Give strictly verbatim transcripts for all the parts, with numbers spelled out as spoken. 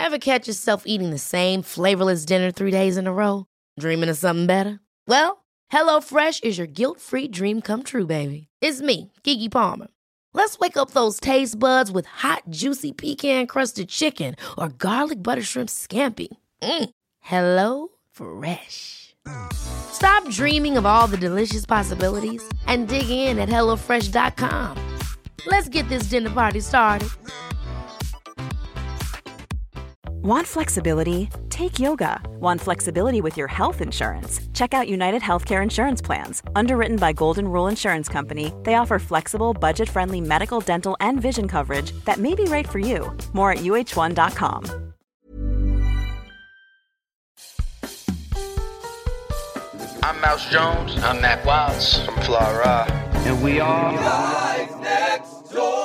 Ever catch yourself eating the same flavorless dinner three days in a row? Dreaming of something better? Well, HelloFresh is your guilt-free dream come true, baby. It's me, Keke Palmer. Let's wake up those taste buds with hot, juicy pecan-crusted chicken or garlic butter shrimp scampi. Mm. Hello Fresh. Stop dreaming of all the delicious possibilities and dig in at hello fresh dot com. Let's get this dinner party started. Want flexibility? Take yoga. Want flexibility with your health insurance? Check out United Healthcare Insurance Plans. Underwritten by Golden Rule Insurance Company, they offer flexible, budget-friendly medical, dental, and vision coverage that may be right for you. More at U H one dot com. I'm Mouse Jones. I'm Mac Wilds. I'm Fly Ra. And we are Guys Next Door.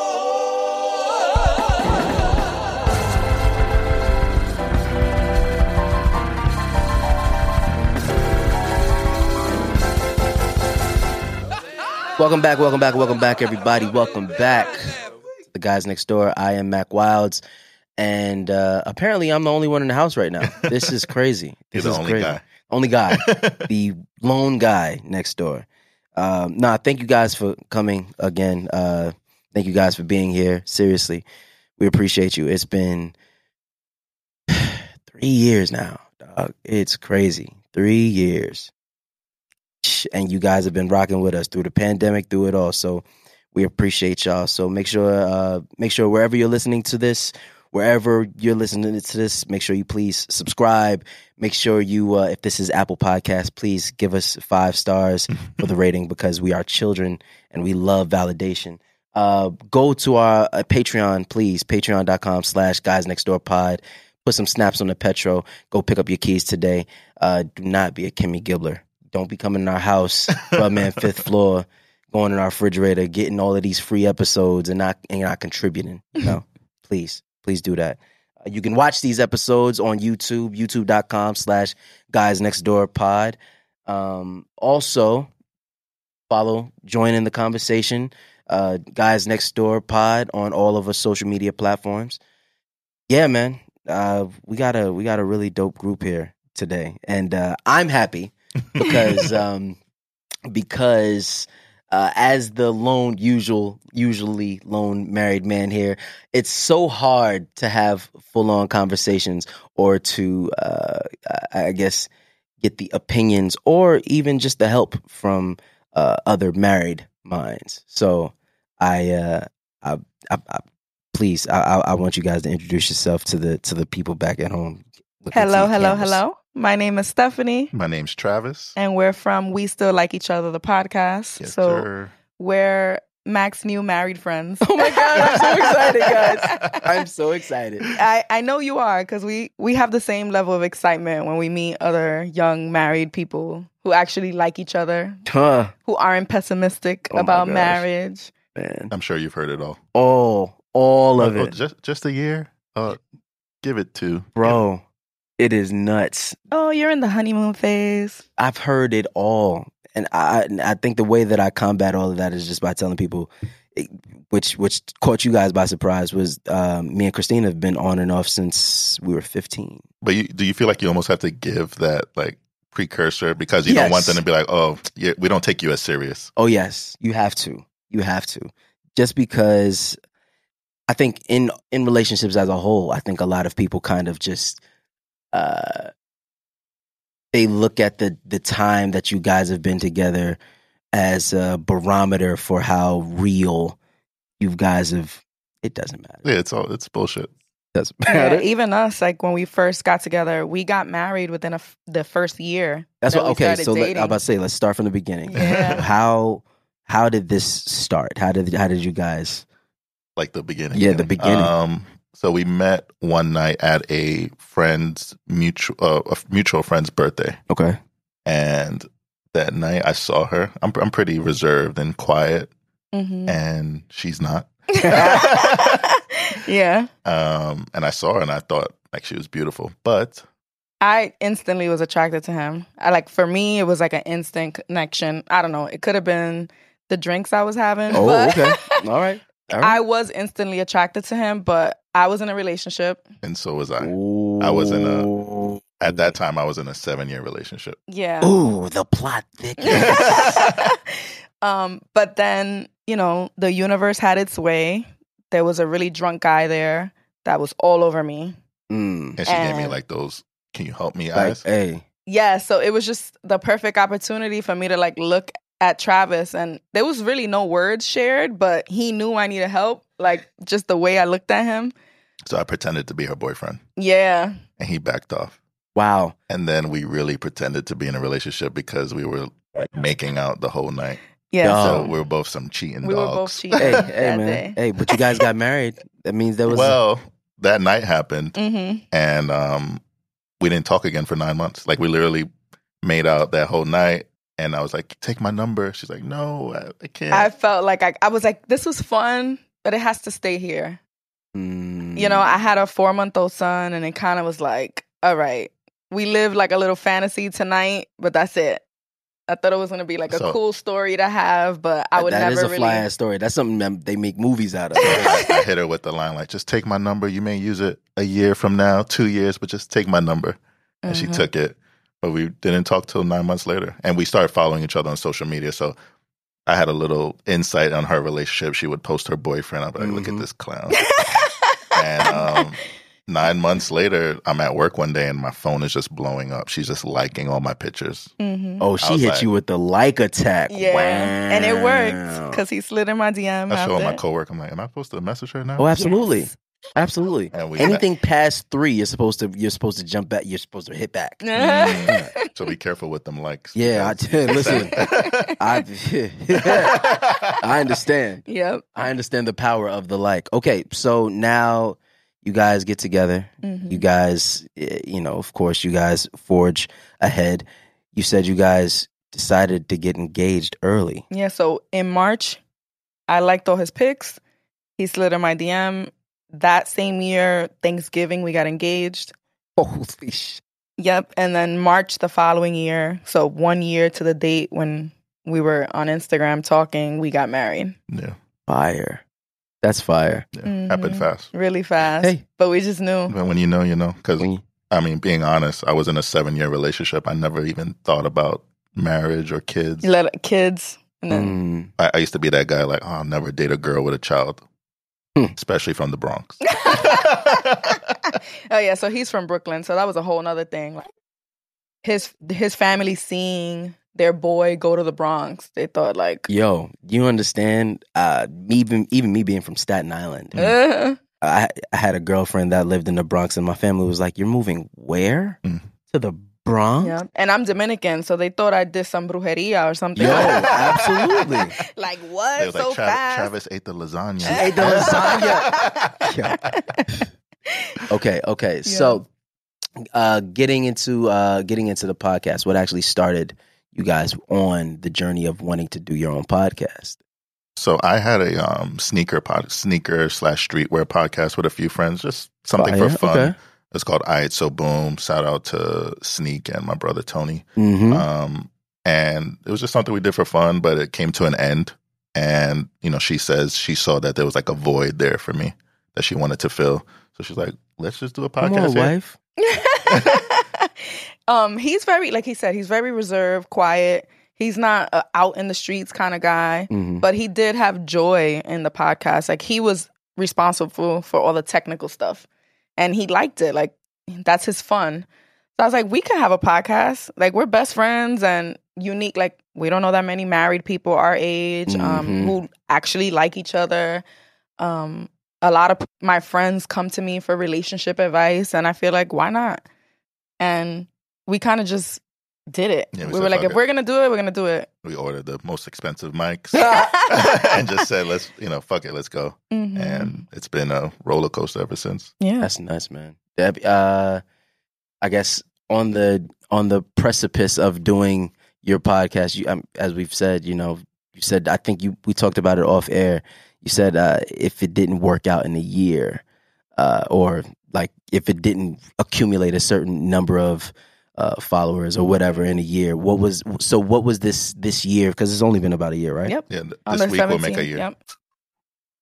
Welcome back, welcome back, welcome back, everybody. Welcome back to the Guys Next Door. I am Mac Wilds, and uh, apparently I'm the only one in the house right now. This is crazy. This You're the is only crazy. guy. Only guy. The lone guy next door. Um, nah, thank you guys for coming again. Uh, thank you guys for being here. Seriously, we appreciate you. It's been three years now, dog. It's crazy. Three years. And you guys have been rocking with us through the pandemic, through it all. So we appreciate y'all. So make sure, uh, make sure wherever you're listening to this, wherever you're listening to this, make sure you please subscribe. Make sure you, uh, if this is Apple Podcasts, please give us five stars for the rating because we are children and we love validation. Uh, go to our uh, Patreon, please, patreon.com slash guys next door pod. Put some snaps on the Petro. Go pick up your keys today. Uh, do not be a Kimmy Gibbler. Don't be coming in our house, rub man fifth floor, going in our refrigerator, getting all of these free episodes and not and not contributing. No, please, please do that. Uh, you can watch these episodes on YouTube, youtube.com slash guys next door pod. Um, also, follow, join in the conversation, uh, Guys Next Door pod on all of our social media platforms. Yeah, man, uh, we got a we got a really dope group here today, and uh, I'm happy. because um, because uh, as the lone usual usually lone married man here, it's so hard to have full on conversations or to uh, I guess get the opinions or even just the help from uh, other married minds. So I uh, I, I, I please I, I want you guys to introduce yourself to the to the people back at home. Hello, hello, hello. My name is Stephanie. My name's Travis. And we're from We Still Like Each Other, the podcast. Yes, so sir. We're Mac's new married friends. Oh my God, I'm so excited, guys. I'm so excited. I, I know you are because we, we have the same level of excitement when we meet other young married people who actually like each other, Huh. who aren't pessimistic Oh my about gosh. marriage. Man. I'm sure you've heard it all. All, all of Oh, it. just just a year? Uh, give it two. Bro, it is nuts. Oh, you're in the honeymoon phase. I've heard it all. And I I think the way that I combat all of that is just by telling people, which which caught you guys by surprise, was um, me and Christine have been on and off since we were fifteen. But you, do you feel like you almost have to give that like precursor because you Yes. don't want them to be like, oh, yeah, we don't take you as serious? Oh, yes. You have to. You have to. Just because I think in in relationships as a whole, I think a lot of people kind of just uh, they look at the the time that you guys have been together as a barometer for how real you guys have. It doesn't matter. Yeah, it's all it's bullshit. It doesn't Yeah, matter. even us, like when we first got together, we got married within a f- the first year. That's that what. we Okay, started so let, dating. I'm about to say, let's start from the beginning. Yeah. How how did this start? How did how did you guys? Like the beginning. Yeah, the beginning. Um, so we met one night at a friend's mutual uh, a mutual friend's birthday, Okay. and that night I saw her. I'm I'm pretty reserved and quiet, Mhm. and she's not. Yeah. Um, and I saw her and I thought like she was beautiful, but I instantly was attracted to him. I like for me, it was like an instant connection. I don't know. It could have been the drinks I was having. Oh, but okay. All right. All right. I was instantly attracted to him, but I was in a relationship. And so was I. Ooh. I was in a, at that time, I was in a seven year relationship. Yeah. Ooh, the plot thickens. um, but then, you know, the universe had its way. There was a really drunk guy there that was all over me. Mm. And she gave me And- like those, can you help me Like, eyes? hey. Yeah, so it was just the perfect opportunity for me to like look at Travis, and there was really no words shared, but he knew I needed help, like just the way I looked at him. So I pretended to be her boyfriend Yeah. and he backed off. Wow. And then we really pretended to be in a relationship because we were like making out the whole night. Yeah. Yo. So we were both some cheating We were dogs. both cheating Hey, that hey, man. day. Hey, but you guys got married. That means there was. Well, that night happened Mm-hmm. and um, we didn't talk again for nine months. Like we literally made out that whole night. And I was like, take my number. She's like, no, I, I can't. I felt like I, I was like, this was fun, but it has to stay here. Mm. You know, I had a four month old son, and it kind of was like, all right, we lived like a little fantasy tonight, but that's it. I thought it was going to be like a So- cool story to have, but I would That never is a really. fly ass story. That's something that they make movies out of. I, I hit her with the line like, just take my number. You may use it a year from now, two years, but just take my number. And she Mhm. took it. But we didn't talk till nine months later. And we started following each other on social media. So I had a little insight on her relationship. She would post her boyfriend. I'd be like, look Mhm. at this clown. and um, nine months later, I'm at work one day and my phone is just blowing up. She's just liking all my pictures. Mhm. Oh, I she was hit like- you with the like attack. Yeah, Wow. and it worked because he slid in my D M. I showed after. my coworker, I'm like, am I supposed to message her now? Oh, absolutely. Yes. Absolutely. And we- Anything past three, you're supposed to you're supposed to jump back. You're supposed to hit back. Mm. So be careful with them likes. Yeah, I because- listen. I I understand. Yep. I understand the power of the like. Okay, so now you guys get together. Mhm. You guys, eh, you know, of course, you guys forge ahead. You said you guys decided to get engaged early. Yeah. So in March, I liked all his pics. He slid in my D M. That same year, Thanksgiving, we got engaged. Holy shit. Yep. And then March the following year, so one year to the date when we were on Instagram talking, we got married. Yeah, Fire. That's fire. yeah. Mhm. Happened fast. Really fast. Hey. But we just knew. But when you know, you know. Because, When you- I mean, being honest, I was in a seven year relationship. I never even thought about marriage or kids. You let kids. And then, Mm. I, I used to be that guy like, oh, I'll never date a girl with a child, Hmm. especially from the Bronx. oh yeah, so he's from Brooklyn, so that was a whole nother thing. Like his his family seeing their boy go to the Bronx, they thought like, Yo, you understand? Uh, me even even me being from Staten Island, uh, I, I had a girlfriend that lived in the Bronx, and my family was like, "You're moving where? Mm. To the Bronx?" yeah. And I'm Dominican, so they thought I did some brujeria or something. Yo, absolutely. like They what? was So like, Travis, fast? Travis ate the lasagna. She ate the lasagna. Okay, okay. So, uh, getting into uh, getting into the podcast, what actually started you guys on the journey of wanting to do your own podcast? So I had a um, sneaker pod, sneaker slash streetwear podcast with a few friends, just something Fire, for fun. okay. It's called I It So Boom. Shout out to Sneak and my brother Tony. Mm-hmm. Um, and it was just something we did for fun, but it came to an end. And, you know, she says she saw that there was like a void there for me that she wanted to fill. So she's like, let's just do a Come podcast on, here. wife. um, he's very, like he said, he's very reserved, quiet. He's not a out in the streets kind of guy, Mhm. but he did have joy in the podcast. Like he was responsible for all the technical stuff, and he liked it. Like that's his fun. So I was like, we can have a podcast. Like we're best friends and unique. Like we don't know that many married people our age um, Mhm. who actually like each other. Um, a lot of my friends come to me for relationship advice, and I feel like why not? And we kind of just did it. Yeah, we we said, were like, "Fuck if it." we're gonna do it, we're gonna do it. We ordered the most expensive mics and just said, let's, you know, fuck it, let's go. Mhm. And it's been a roller coaster ever since. yeah, That's nuts, man. Deb, uh, I guess on the on the precipice of doing your podcast, you um, as we've said, you know, you said I think you we talked about it off air. You said uh, if it didn't work out in a year, uh, or like if it didn't accumulate a certain number of uh, followers or whatever in a year, what was so? What was this this year? Because it's only been about a year, right? Yep. Yeah, th- On this the week we'll make a seventeenth, year. Yep.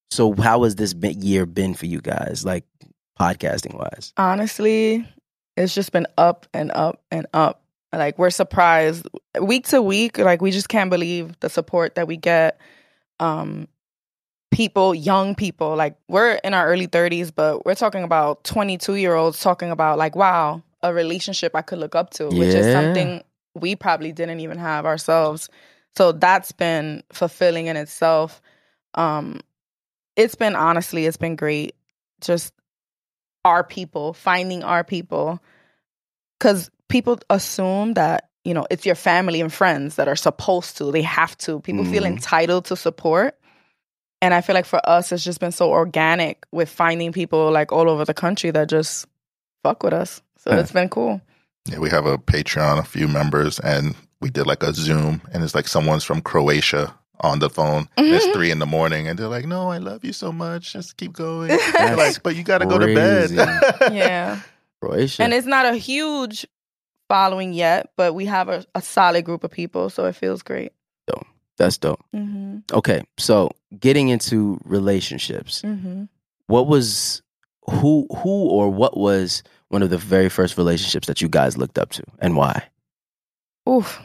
So how has this been, year been for you guys, like podcasting wise? Honestly, it's just been up and up and up. Like, we're surprised week to week. Like, we just can't believe the support that we get. Um, people, young people, like, we're in our early thirties, but we're talking about twenty-two year olds talking about, like, wow, a relationship I could look up to, Yeah. which is something we probably didn't even have ourselves. So that's been fulfilling in itself. Um, it's been, honestly, it's been great. Just our people, finding our people. Because people assume that, you know, it's your family and friends that are supposed to. They have to. People mm. feel entitled to support. And I feel like for us, it's just been so organic with finding people like all over the country that just fuck with us. So yeah. It's been cool. Yeah, we have a Patreon, a few members, and we did like a Zoom, and it's like someone's from Croatia on the phone. Mm-hmm. And it's three in the morning, and they're like, "No, I love you so much. Just keep going." They're like, but you got to go to bed. Yeah. Croatia. And it's not a huge following yet, but we have a, a solid group of people, so it feels great. Dope. That's dope. Mm-hmm. Okay, so getting into relationships, mm-hmm. what was who who or what was one of the very first relationships that you guys looked up to, and why? Oof.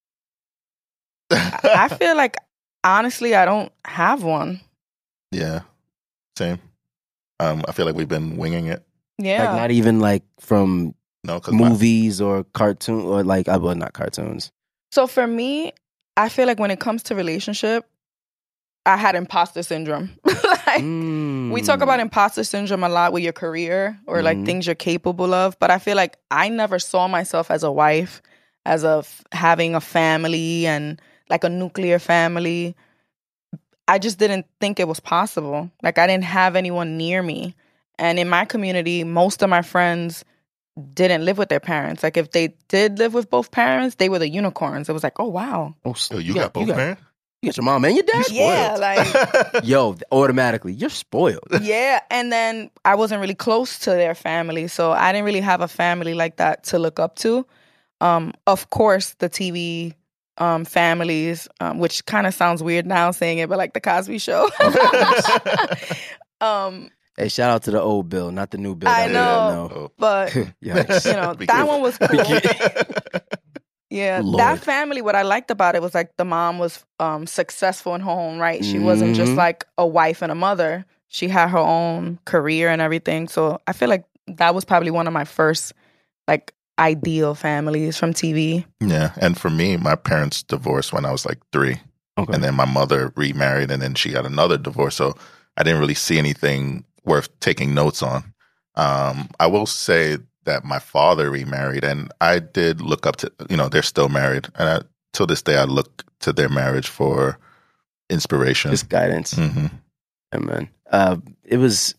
I feel like, honestly, I don't have one. Yeah, same. Um, I feel like we've been winging it. Yeah, like not even like from no movies my- or cartoon or like uh, well, not cartoons. So for me, I feel like when it comes to relationship, I had imposter syndrome. like mm. we talk about imposter syndrome a lot with your career or mm. like things you're capable of, but I feel like I never saw myself as a wife, as a f- having a family and like a nuclear family. I just didn't think it was possible. Like, I didn't have anyone near me. And in my community, most of my friends didn't live with their parents. Like, if they did live with both parents, they were the unicorns. It was like, oh, wow. Oh, so you, you got, got both you got, parents? You got your mom and your dad? Yeah, like... Yo, automatically, you're spoiled. Yeah, and then I wasn't really close to their family, so I didn't really have a family like that to look up to. Um, of course, the T V um, families, um, which kind of sounds weird now saying it, but like the Cosby Show. um, hey, shout out to the old Bill, not the new Bill. I know, know. but you know that one was cool. Yeah, Lord. That family, what I liked about it was like the mom was um, successful in her own right. She mm-hmm. wasn't just like a wife and a mother. She had her own career and everything. So I feel like that was probably one of my first like ideal families from T V. Yeah, and for me, my parents divorced when I was like three. Okay. And then my mother remarried, and then she got another divorce. So I didn't really see anything worth taking notes on. Um, I will say that my father remarried, and I did look up to, you know, they're still married. And I, till this day, I look to their marriage for inspiration. Just guidance. Mm-hmm. Amen. Uh, it was,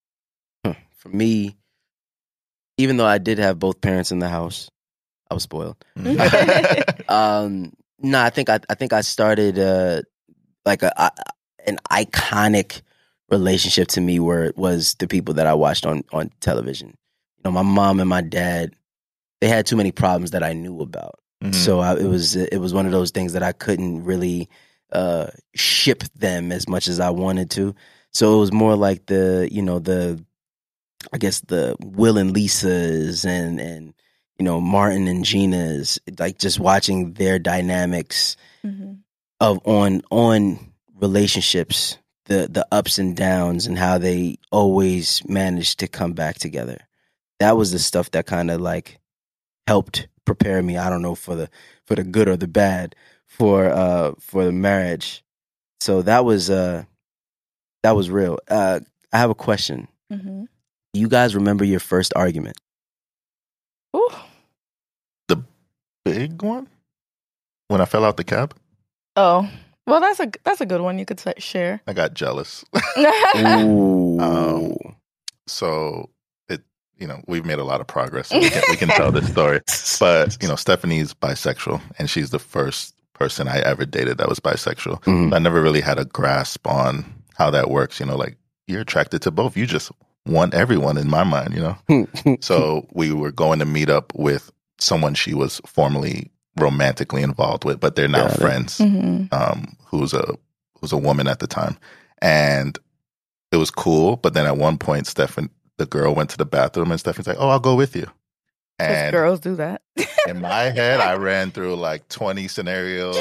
for me, even though I did have both parents in the house, I was spoiled. Mm-hmm. um, no, I think I, I think I started uh, like a, a an iconic relationship to me where it was the people that I watched on, on television. You know, my mom and my dad, they had too many problems that I knew about. Mm-hmm. So I, it was it was one of those things that I couldn't really uh, ship them as much as I wanted to. So it was more like the, you know, the, I guess the Will and Lisa's and, and you know, Martin and Gina's, like just watching their dynamics mm-hmm. of on on relationships, the the ups and downs and how they always managed to come back together. That was the stuff that kind of like helped prepare me. I don't know for the for the good or the bad for uh for the marriage. So that was uh that was real. Uh, I have a question. Mm-hmm. Do you guys remember your first argument? Ooh. The big one? When I fell out the cab? Oh, well, that's a that's a good one you could say, share. I got jealous. Ooh. Um, so it, you know, we've made a lot of progress. So we can, we can tell this story. But you know, Stephanie's bisexual, and she's the first person I ever dated that was bisexual. Mm-hmm. I never really had a grasp on how that works. You know, like you're attracted to both. You just want everyone in my mind. You know. So we were going to meet up with someone she was formerly romantically involved with, but they're now Got friends. Mm-hmm. Um, who's a who's a woman at the time, and it was cool. But then at one point, Stephan, the girl went to the bathroom, and Stephanie's like, "Oh, I'll go with you." And girls do that. in my head, I ran through like twenty scenarios.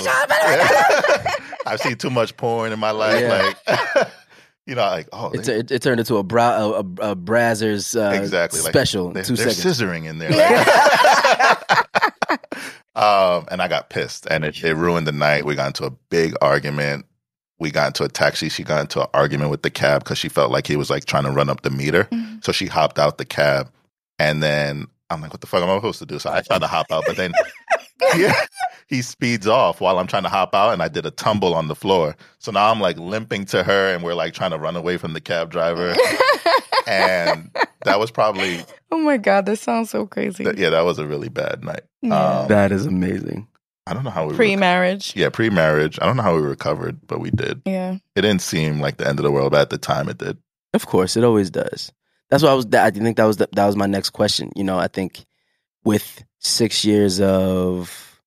I've seen too much porn in my life. Yeah. Like, you know, like, oh, It, they, it, it turned into a bra, a, a, a Brazzers uh, exactly like, special. They, two they're seconds. scissoring in there. Like, um, and I got pissed, and it, it ruined the night. We got into a big argument. We got into a taxi. She got into an argument with the cab because she felt like he was like trying to run up the meter. Mm-hmm. So she hopped out the cab, and then I'm like, what the fuck am I supposed to do? So I tried to hop out, but then he, he speeds off while I'm trying to hop out, and I did a tumble on the floor. So now I'm like limping to her, and we're like trying to run away from the cab driver. And that was probably... Oh my God, this sounds so crazy. Th- yeah, that was a really bad night. Yeah. Um, That is amazing. I don't know how we... Pre-marriage. Rec- yeah, pre-marriage. I don't know how we recovered, but we did. Yeah. It didn't seem like the end of the world, but at the time it did. Of course, it always does. That's why I was. I think that was the, that was my next question. You know, I think with six years of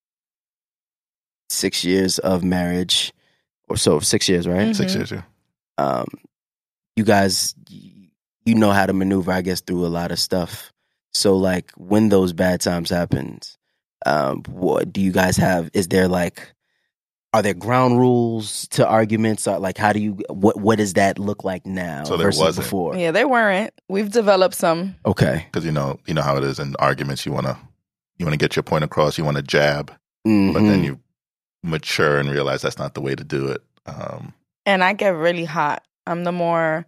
six years of marriage, or so, six years, right? Mm-hmm. Six years, yeah. Um, you guys, you know how to maneuver, I guess, through a lot of stuff. So, like, when those bad times happen, um, what do you guys have? Is there like, are there ground rules to arguments? Or like, how do you? What What does that look like now So there versus wasn't. before? Yeah, they weren't. We've developed some. Okay. Because you know, you know how it is in arguments. You want to, you want to get your point across. You want to jab, Mm-hmm. but then you mature and realize that's not the way to do it. Um, And I get really hot. I'm the more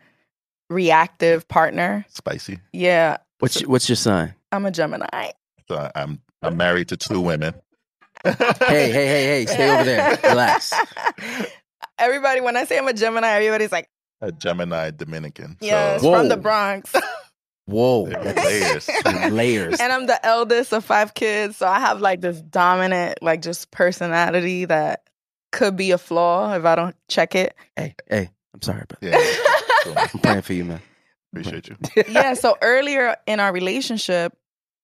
reactive partner. spicy. Yeah. What's your, what's your sign? I'm a Gemini. So I, I'm I'm married to two women. Hey, hey, hey, hey! Stay over there. Relax. Everybody, when I say I'm a Gemini, everybody's like, A Gemini Dominican. yes, So Whoa. from the Bronx. Whoa, There are layers. layers. And I'm the eldest of five kids. So I have like this dominant, like just personality that could be a flaw if I don't check it. Hey, hey! I'm sorry, but Yeah, so, I'm praying for you, man. appreciate you. Yeah. So earlier in our relationship,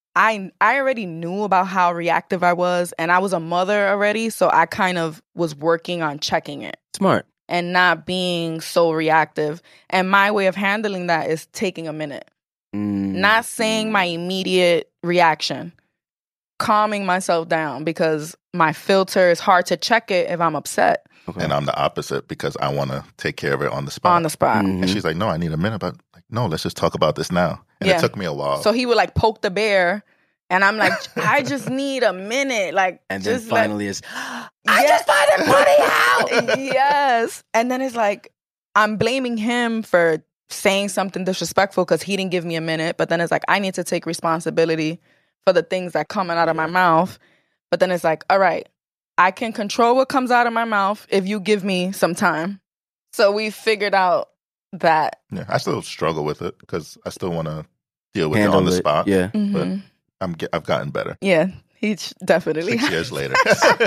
I I already knew about how reactive I was, and I was a mother already. So I kind of was working on checking it Smart. and not being so reactive. And my way of handling that is taking a minute, Mm. not saying my immediate reaction, calming myself down because my filter is hard to check it if I'm upset Okay. And I'm the opposite because I want to take care of it on the spot. on the spot. Mhm. And she's like, no, I need a minute. But like, no, let's just talk about this now. And Yeah. it took me a while. So he would like poke the bear, and I'm like, I just need a minute. Like, And then just let- finally, it's I just find it funny out. Yes. And then it's like, I'm blaming him for saying something disrespectful because he didn't give me a minute. But then it's like, I need to take responsibility for the things that coming out of my mouth. But then it's like, all right, I can control what comes out of my mouth if you give me some time. So we figured out that. yeah, I still struggle with it because I still want to deal with handle it on the it. spot. Yeah. Mhm. I'm get, I've gotten better. Yeah, he ch- definitely. Six years later.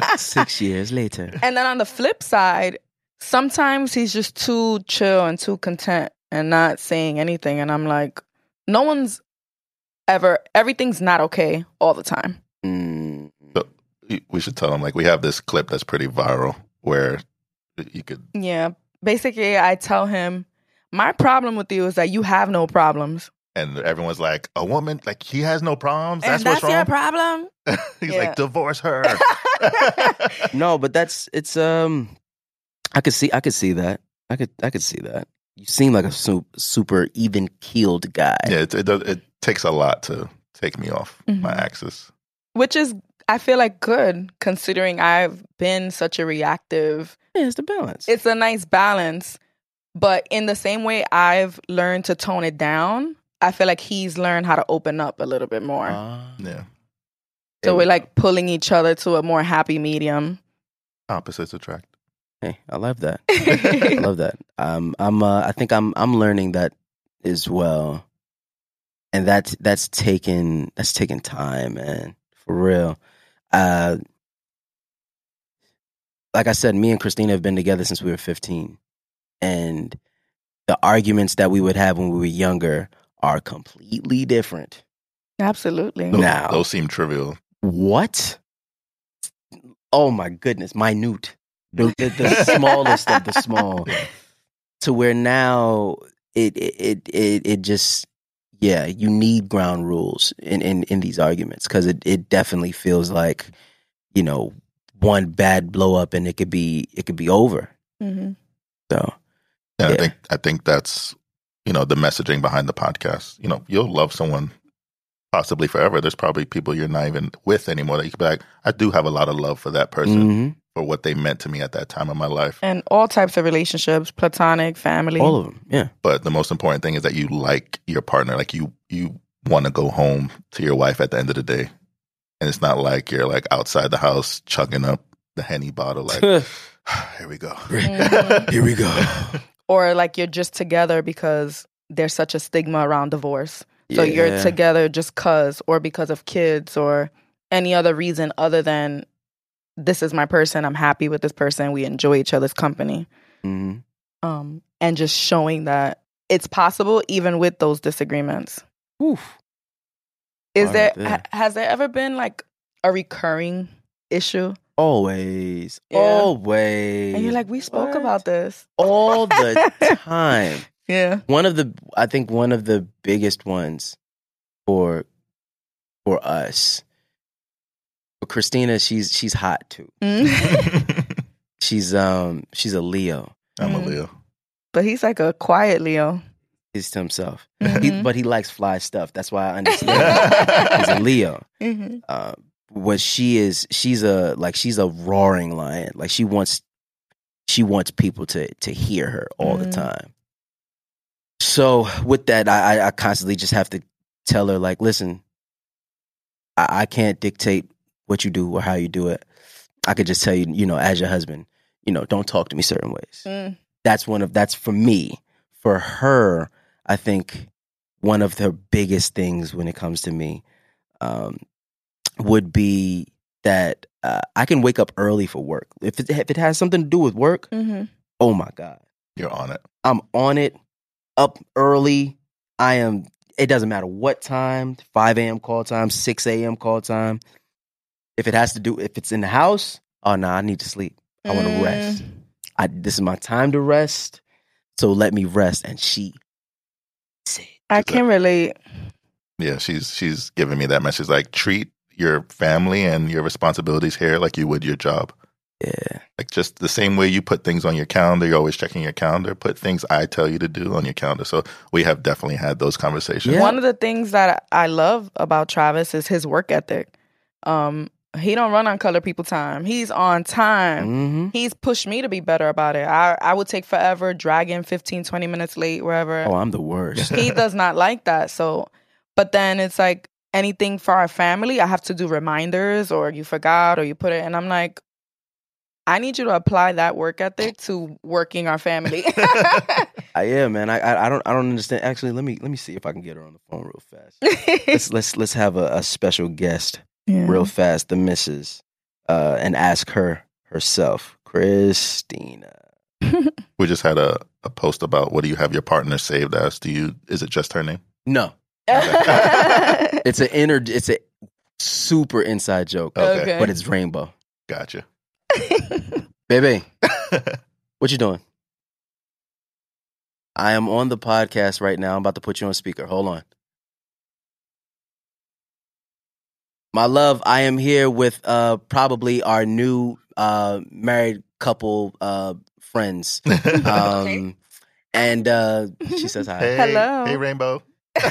Six years later. And then on the flip side, sometimes he's just too chill and too content and not saying anything. And I'm like, no one's ever, everything's not okay all the time. Mm. So we should tell them, like, we have this clip that's pretty viral where you could, Yeah. Basically, I tell him, my problem with you is that you have no problems. and everyone's like, a woman, like, he has no problems. And That's, that's what's your wrong. problem? He's Yeah. like, divorce her. No, but that's it's um. I could see. I could see that. I could. I could see that. You seem like a su- super even keeled guy. Yeah, it, it does. It takes a lot to take me off Mhm. my axis. Which is, I feel like, good considering I've been such a reactive. Yeah, it's the balance. It's a nice balance. But in the same way I've learned to tone it down, I feel like he's learned how to open up a little bit more. Ah. Yeah, So we're like pulling each other to a more happy medium. opposites attract. Hey, I love that. I love that. Um, I'm. Uh, I think I'm. I'm learning that as well, and that's that's taken that's taken time, man. For real. Uh, like I said, me and Christina have been together since we were fifteen, and the arguments that we would have when we were younger are completely different. Absolutely. Those, Now. those seem trivial. What? Oh my goodness, minute. The, the, the smallest of the small. To where now it it it it just yeah, you need ground rules in in, in these arguments because it it definitely feels like, you know, one bad blow up and it could be it could be over. Mm-hmm. So And yeah. I think I think that's, you know, the messaging behind the podcast. You know, you'll love someone possibly forever. There's probably people you're not even with anymore that you can be like, I do have a lot of love for that person Mhm. for what they meant to me at that time of my life. And all types of relationships, platonic, family. all of them, yeah. But the most important thing is that you like your partner. Like you you want to go home to your wife at the end of the day. And it's not like you're like outside the house chugging up the Henny bottle like, here we go. Mhm. Here we go. Or like you're just together because there's such a stigma around divorce. So you're Yeah. together just cause or because of kids or any other reason other than this is my person, I'm happy with this person, we enjoy each other's company. Mhm. Um, and just showing that it's possible even with those disagreements. Oof. Is All there right there. ha- has there ever been like a recurring issue? Always, Yeah. always. And you're like, we spoke What? about this. all the time. Yeah. One of the, I think one of the biggest ones for for us, for Christina, she's she's hot too. Mm. She's um she's a Leo. I'm a Mm. Leo. But he's like a quiet Leo. He's to himself, Mhm. he, but he likes fly stuff. That's why I understand. He's a Leo. Mm-hmm. Uh, what she is, she's a like she's a roaring lion. Like she wants, she wants people to to hear her all the Mm. time. So with that, I, I I constantly just have to tell her like, listen, I, I can't dictate what you do or how you do it. I could just tell you, you know, as your husband, you know, don't talk to me certain ways. Mm. That's one of that's for me. For her, I think one of the biggest things when it comes to me um, would be that uh, I can wake up early for work. If it, if it has something to do with work, Mm-hmm. oh my God, You're on it. I'm on it, up early. I am, it doesn't matter what time, five a.m. call time, six a.m. call time. If it has to do, if it's in the house, oh no, I need to sleep. I want to Mm. rest. I, this is my time to rest. So let me rest. And she said, I can relate. Yeah, she's she's giving me that message like treat your family and your responsibilities here like you would your job. yeah, Like just the same way you put things on your calendar, you're always checking your calendar, put things I tell you to do on your calendar. So we have definitely had those conversations. Yeah. One of the things that I love about Travis is his work ethic. Um, he don't run on color people time. He's on time. hmm He's pushed me to be better about it. I, I would take forever, dragging fifteen, twenty minutes late, wherever. Oh, I'm the worst. He does not like that. So, but then it's like anything for our family, I have to do reminders or you forgot or you put it. And I'm like, I need you to apply that work ethic to working our family. Uh, yeah, man. I, I I don't I don't understand. Actually, let me let me see if I can get her on the phone real fast. let's let's let's have a, a special guest Yeah. real fast, the missus, uh, and ask her herself, Christina. We just had a, a post about what do you have your partner saved as? Do you is it just her name? No, it's an inner. It's a super inside joke, Okay. Okay. but it's rainbow, Gotcha. baby. What you doing? I am on the podcast right now. I'm about to put you on speaker. Hold on. My love, I am here with uh, probably our new uh, married couple uh, friends. Um, and uh, she says hi. Hey, Hello. Hey, Rainbow.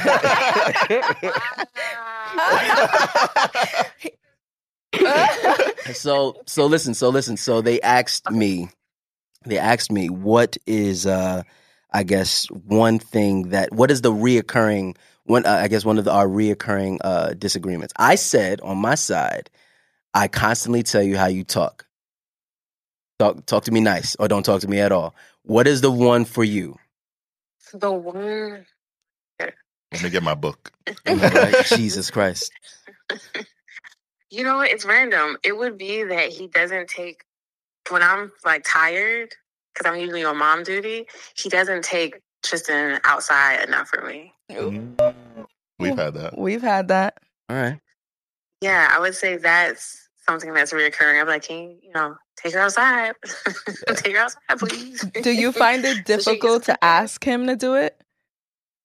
so so listen, so listen. So they asked me, they asked me what is uh I guess one thing that what is the reoccurring one uh, I guess one of the, our reoccurring uh disagreements. I said on my side, I constantly tell you how you talk. Talk talk to me nice or don't talk to me at all. What is the one for you? The one. Let me get my book. Like, Jesus Christ. You know what? It's random. It would be that he doesn't take, when I'm like tired, because I'm usually on mom duty, he doesn't take Tristan outside enough for me. We've had that. We've had that. All right. Yeah, I would say that's something that's reoccurring. I'm like, can you, you know, take her outside? Take her outside, please. Do you find it So she difficult gets- to ask him to do it?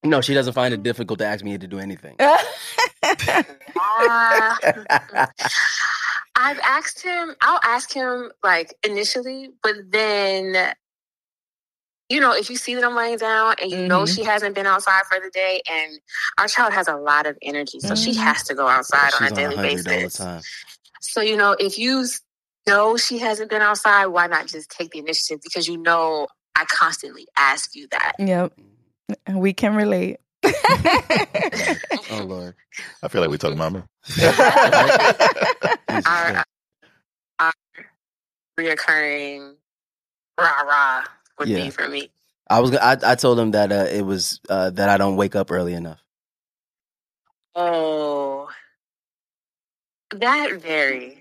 No, she doesn't find it difficult to ask me to do anything. Uh, I've asked him, I'll ask him like initially, but then, you know, if you see that I'm laying down and you mm-hmm. know she hasn't been outside for the day, and our child has a lot of energy, so mm-hmm. she has to go outside yeah, on a daily basis. All the time. So, you know, if you know she hasn't been outside, why not just take the initiative? Because you know I constantly ask you that. Yep. We can relate. Oh, Lord. I feel like we're talking about me. our, our reoccurring rah-rah would yeah. be for me. I was. I, I told him that uh, it was uh, that I don't wake up early enough. Oh, that varies.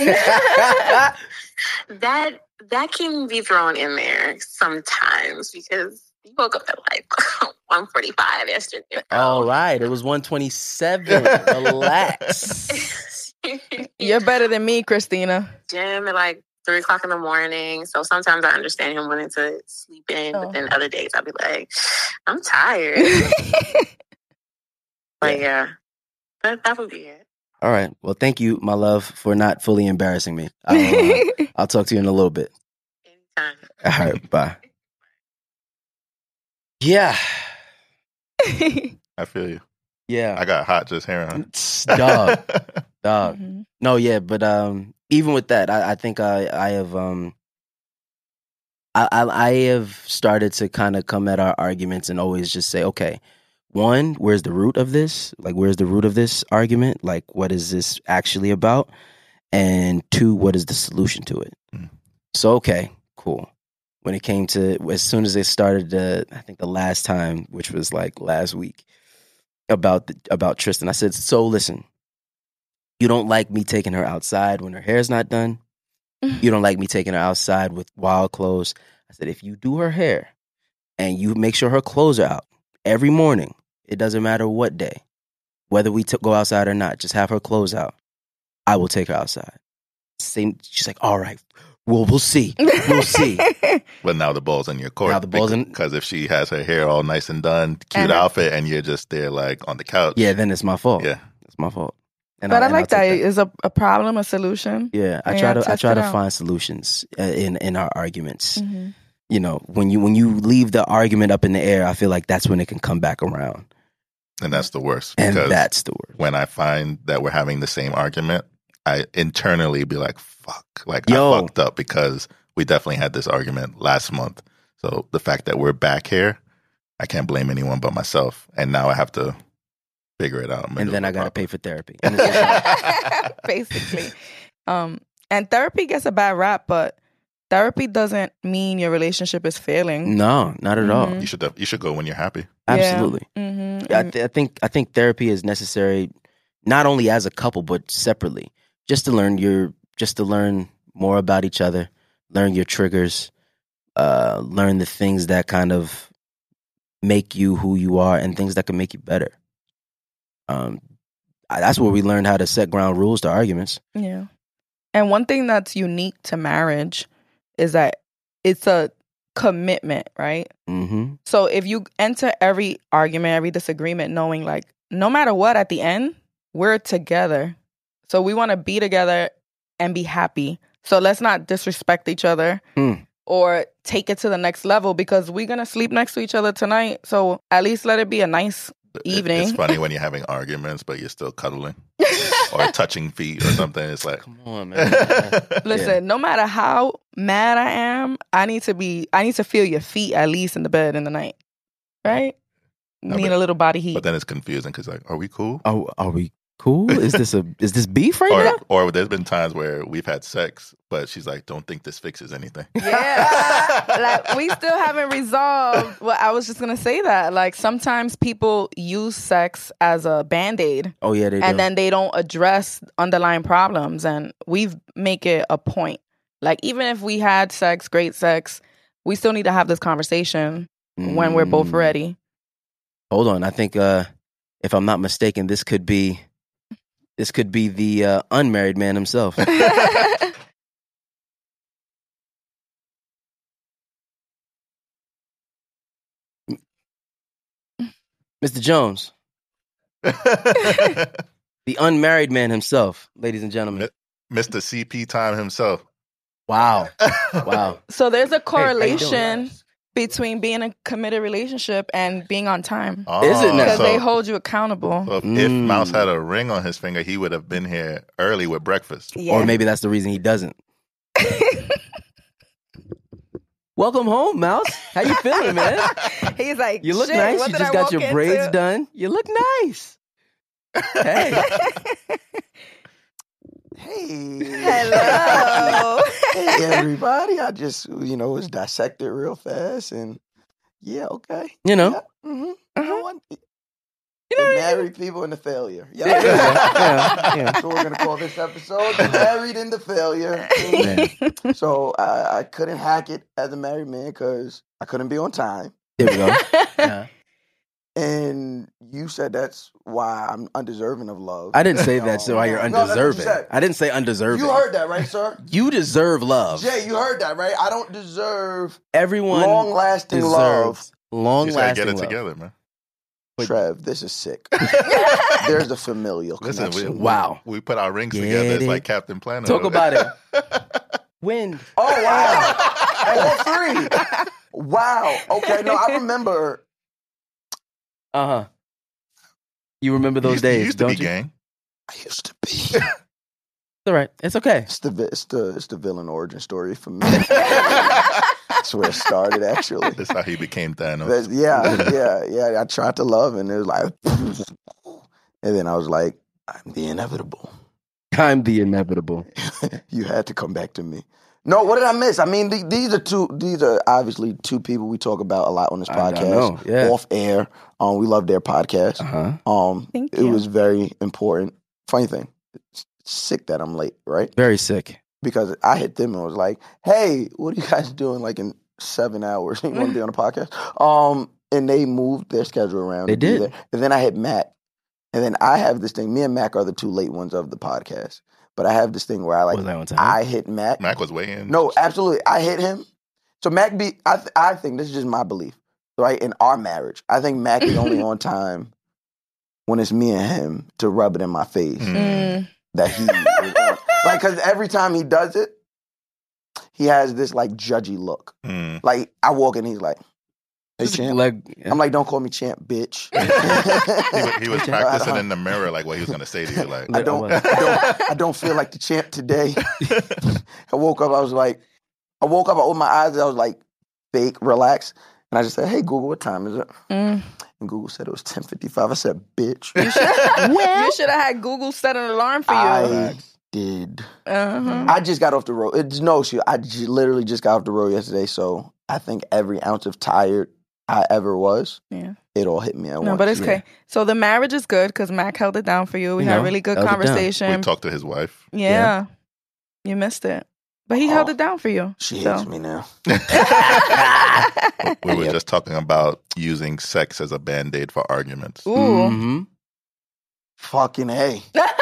that that can be thrown in there sometimes because you woke up at like one forty-five yesterday. All right, it was one twenty-seven. Relax. You're better than me, Christina. Gym at like three o'clock in the morning. So sometimes I understand him wanting to sleep in, oh. but then other days I'll be like, I'm tired. But yeah, that, that would be it. All right. Well, thank you, my love, for not fully embarrassing me. I'll, uh, I'll talk to you in a little bit. Anytime. All right. Bye. Yeah. I feel you. Yeah. I got hot just hearing her. Dog. Dog. Mm-hmm. No, yeah, but um, even with that, I, I think I, I have um, I, I, I have started to kind of come at our arguments and always just say, okay, one, where's the root of this? Like, where's the root of this argument? Like, what is this actually about? And two, what is the solution to it? Mm. So, okay, cool. When it came to, as soon as they started, uh, I think the last time, which was like last week, about the, about Tristan, I said, so listen, you don't like me taking her outside when her hair's not done. You don't like me taking her outside with wild clothes. I said, if you do her hair and you make sure her clothes are out every morning, it doesn't matter what day, whether we t- go outside or not, just have her clothes out. I will take her outside. Same, she's like, all right. Well, we'll see. We'll see. But now the ball's in your court. Now the ball's in. Because if she has her hair all nice and done, cute and outfit, and you're just there like on the couch. Yeah, then it's my fault. Yeah. It's my fault. And but I, I like that. that. Is a, a problem a solution? Yeah, I try to I try to out. find solutions uh, in, in our arguments. Mm-hmm. You know, when you when you leave the argument up in the air, I feel like that's when it can come back around. And that's the worst. And that's the worst. When I find that we're having the same argument, I internally be like, fuck. Like, Yo. I fucked up because we definitely had this argument last month. So the fact that we're back here, I can't blame anyone but myself. And now I have to figure it out. And then I got to pay for therapy. Basically. Um, and therapy gets a bad rap, but therapy doesn't mean your relationship is failing. No, not at all. Mm-hmm. You should you should go when you're happy. Absolutely. Yeah. Mm-hmm. I, th- I think I think therapy is necessary, not only as a couple but separately, just to learn your just to learn more about each other, learn your triggers, uh, learn the things that kind of make you who you are, and things that can make you better. Um, that's where we learned how to set ground rules to arguments. Yeah, and one thing that's unique to marriage is that it's a commitment, right? Mm-hmm. So if you enter every argument, every disagreement, knowing like no matter what, at the end we're together. So we want to be together and be happy. So let's not disrespect each other mm. or take it to the next level because we're gonna sleep next to each other tonight. So at least let it be a nice evening. It's funny when you're having arguments, but you're still cuddling or touching feet or something. It's like, come on, man. Listen, yeah. No matter how mad I am, I need to be. I need to feel your feet at least in the bed in the night, right? No, need but, a little body heat. But then it's confusing because, like, are we cool? Oh, are we cool? Is this a is this beef right or, now? Or there's been times where we've had sex, but she's like, "Don't think this fixes anything." Yeah, like we still haven't resolved. Well, I was just gonna say that. Like sometimes people use sex as a Band-Aid. Oh yeah, they do. And then they don't address underlying problems, and we make it a point. Like even if we had sex, great sex, we still need to have this conversation mm. when we're both ready. Hold on, I think uh, if I'm not mistaken, this could be. This could be the uh, unmarried man himself. Mister Jones, the unmarried man himself, ladies and gentlemen. Mister C P Time himself. Wow. Wow. So there's a Hey, how you correlation doing? between being in a committed relationship and being on time. Oh, Is it now? Because so- they hold you accountable. So if, Mm. if Mouse had a ring on his finger, he would have been here early with breakfast. Yeah. Or maybe that's the reason he doesn't. Welcome home, Mouse. How you feeling, man? He's like, You look "Shit, nice. what You did just I got walk your braids into?" done. You look nice. Hey. Hey. Hello. Hey, everybody. I just, you know, was dissected real fast. And yeah, okay. You know. Yeah, mm-hmm. Uh-huh. You know what? You know The what I mean? married people and the failure. Yeah. Yeah, yeah, yeah. That's what we're going to call this episode. The married and the failure. Man. So I, I couldn't hack it as a married man because I couldn't be on time. There we go. Yeah. And you said that's why I'm undeserving of love. I didn't say that, so why you're No, that's what you undeserving. said. I didn't say undeserving. You heard that, right, sir? You deserve love. Jay, you heard that, right? I don't deserve Everyone long-lasting love. deserves long You gotta lasting get it love. together, man. But- Trev, this is sick. There's a familial Listen, we, connection. we- Wow. we put our rings Get together. It's it. like Captain Planet. Talk about it. Wind. Oh, wow. All three. Wow. Okay, no, I remember. Uh huh. You remember those you, days, you used to don't be you? gang. I used to be. It's all right. It's okay. It's the, vi- it's the, it's the villain origin story for me. That's where it started, actually. That's how he became Thanos. But yeah, yeah, yeah. I tried to love, and it was like, and then I was like, I'm the inevitable. I'm the inevitable. You had to come back to me. No, what did I miss? I mean, th- these are two. These are obviously two people we talk about a lot on this I- I podcast. know, yeah. Off air, um, we love their podcast. Uh huh. Um, Thank it you. was very important. Funny thing, it's sick that I'm late, right? Very sick. Because I hit them and was like, "Hey, what are you guys doing? Like in seven hours, you want to be on a podcast?" Um, and they moved their schedule around. They to be did. there. And then I hit Mac, and then I have this thing. Me and Mac are the two late ones of the podcast. But I have this thing where I like Was that one time? I hit Mac. Mac was way in. No, absolutely. I hit him. So Mac be I th- I think this is just my belief. Right? In our marriage, I think Mac is only on time when it's me and him to rub it in my face Mm. that he is on. Like, cause every time he does it, he has this like judgy look. Mm. Like I walk in, he's like, "Hey Just champ." like, I'm like, "Don't call me champ, bitch." He, wa- he was practicing in the mirror, like what he was gonna say to you. Like, I don't, I don't, I don't feel like the champ today. I woke up, I was like, I woke up, I opened my eyes, and I was like, fake, relax. And I just said, "Hey, Google, what time is it?" Mm. And Google said it was ten fifty-five. I said, "Bitch." You should, you should have had Google set an alarm for you. I did. uh-huh. I just got off the road. It's no shit. I j- literally just got off the road yesterday, so I think every ounce of tired I ever was, Yeah. it all hit me at No, once. but it's yeah. okay. So the marriage is good because Mac held it down for you. We You had know, a really good held it down. conversation. we talked to his wife. yeah. You missed it. But he held Oh. it down for you. She so. hates me now. We were just talking about using sex as a band-aid for arguments. Ooh. Mm-hmm. Fucking A.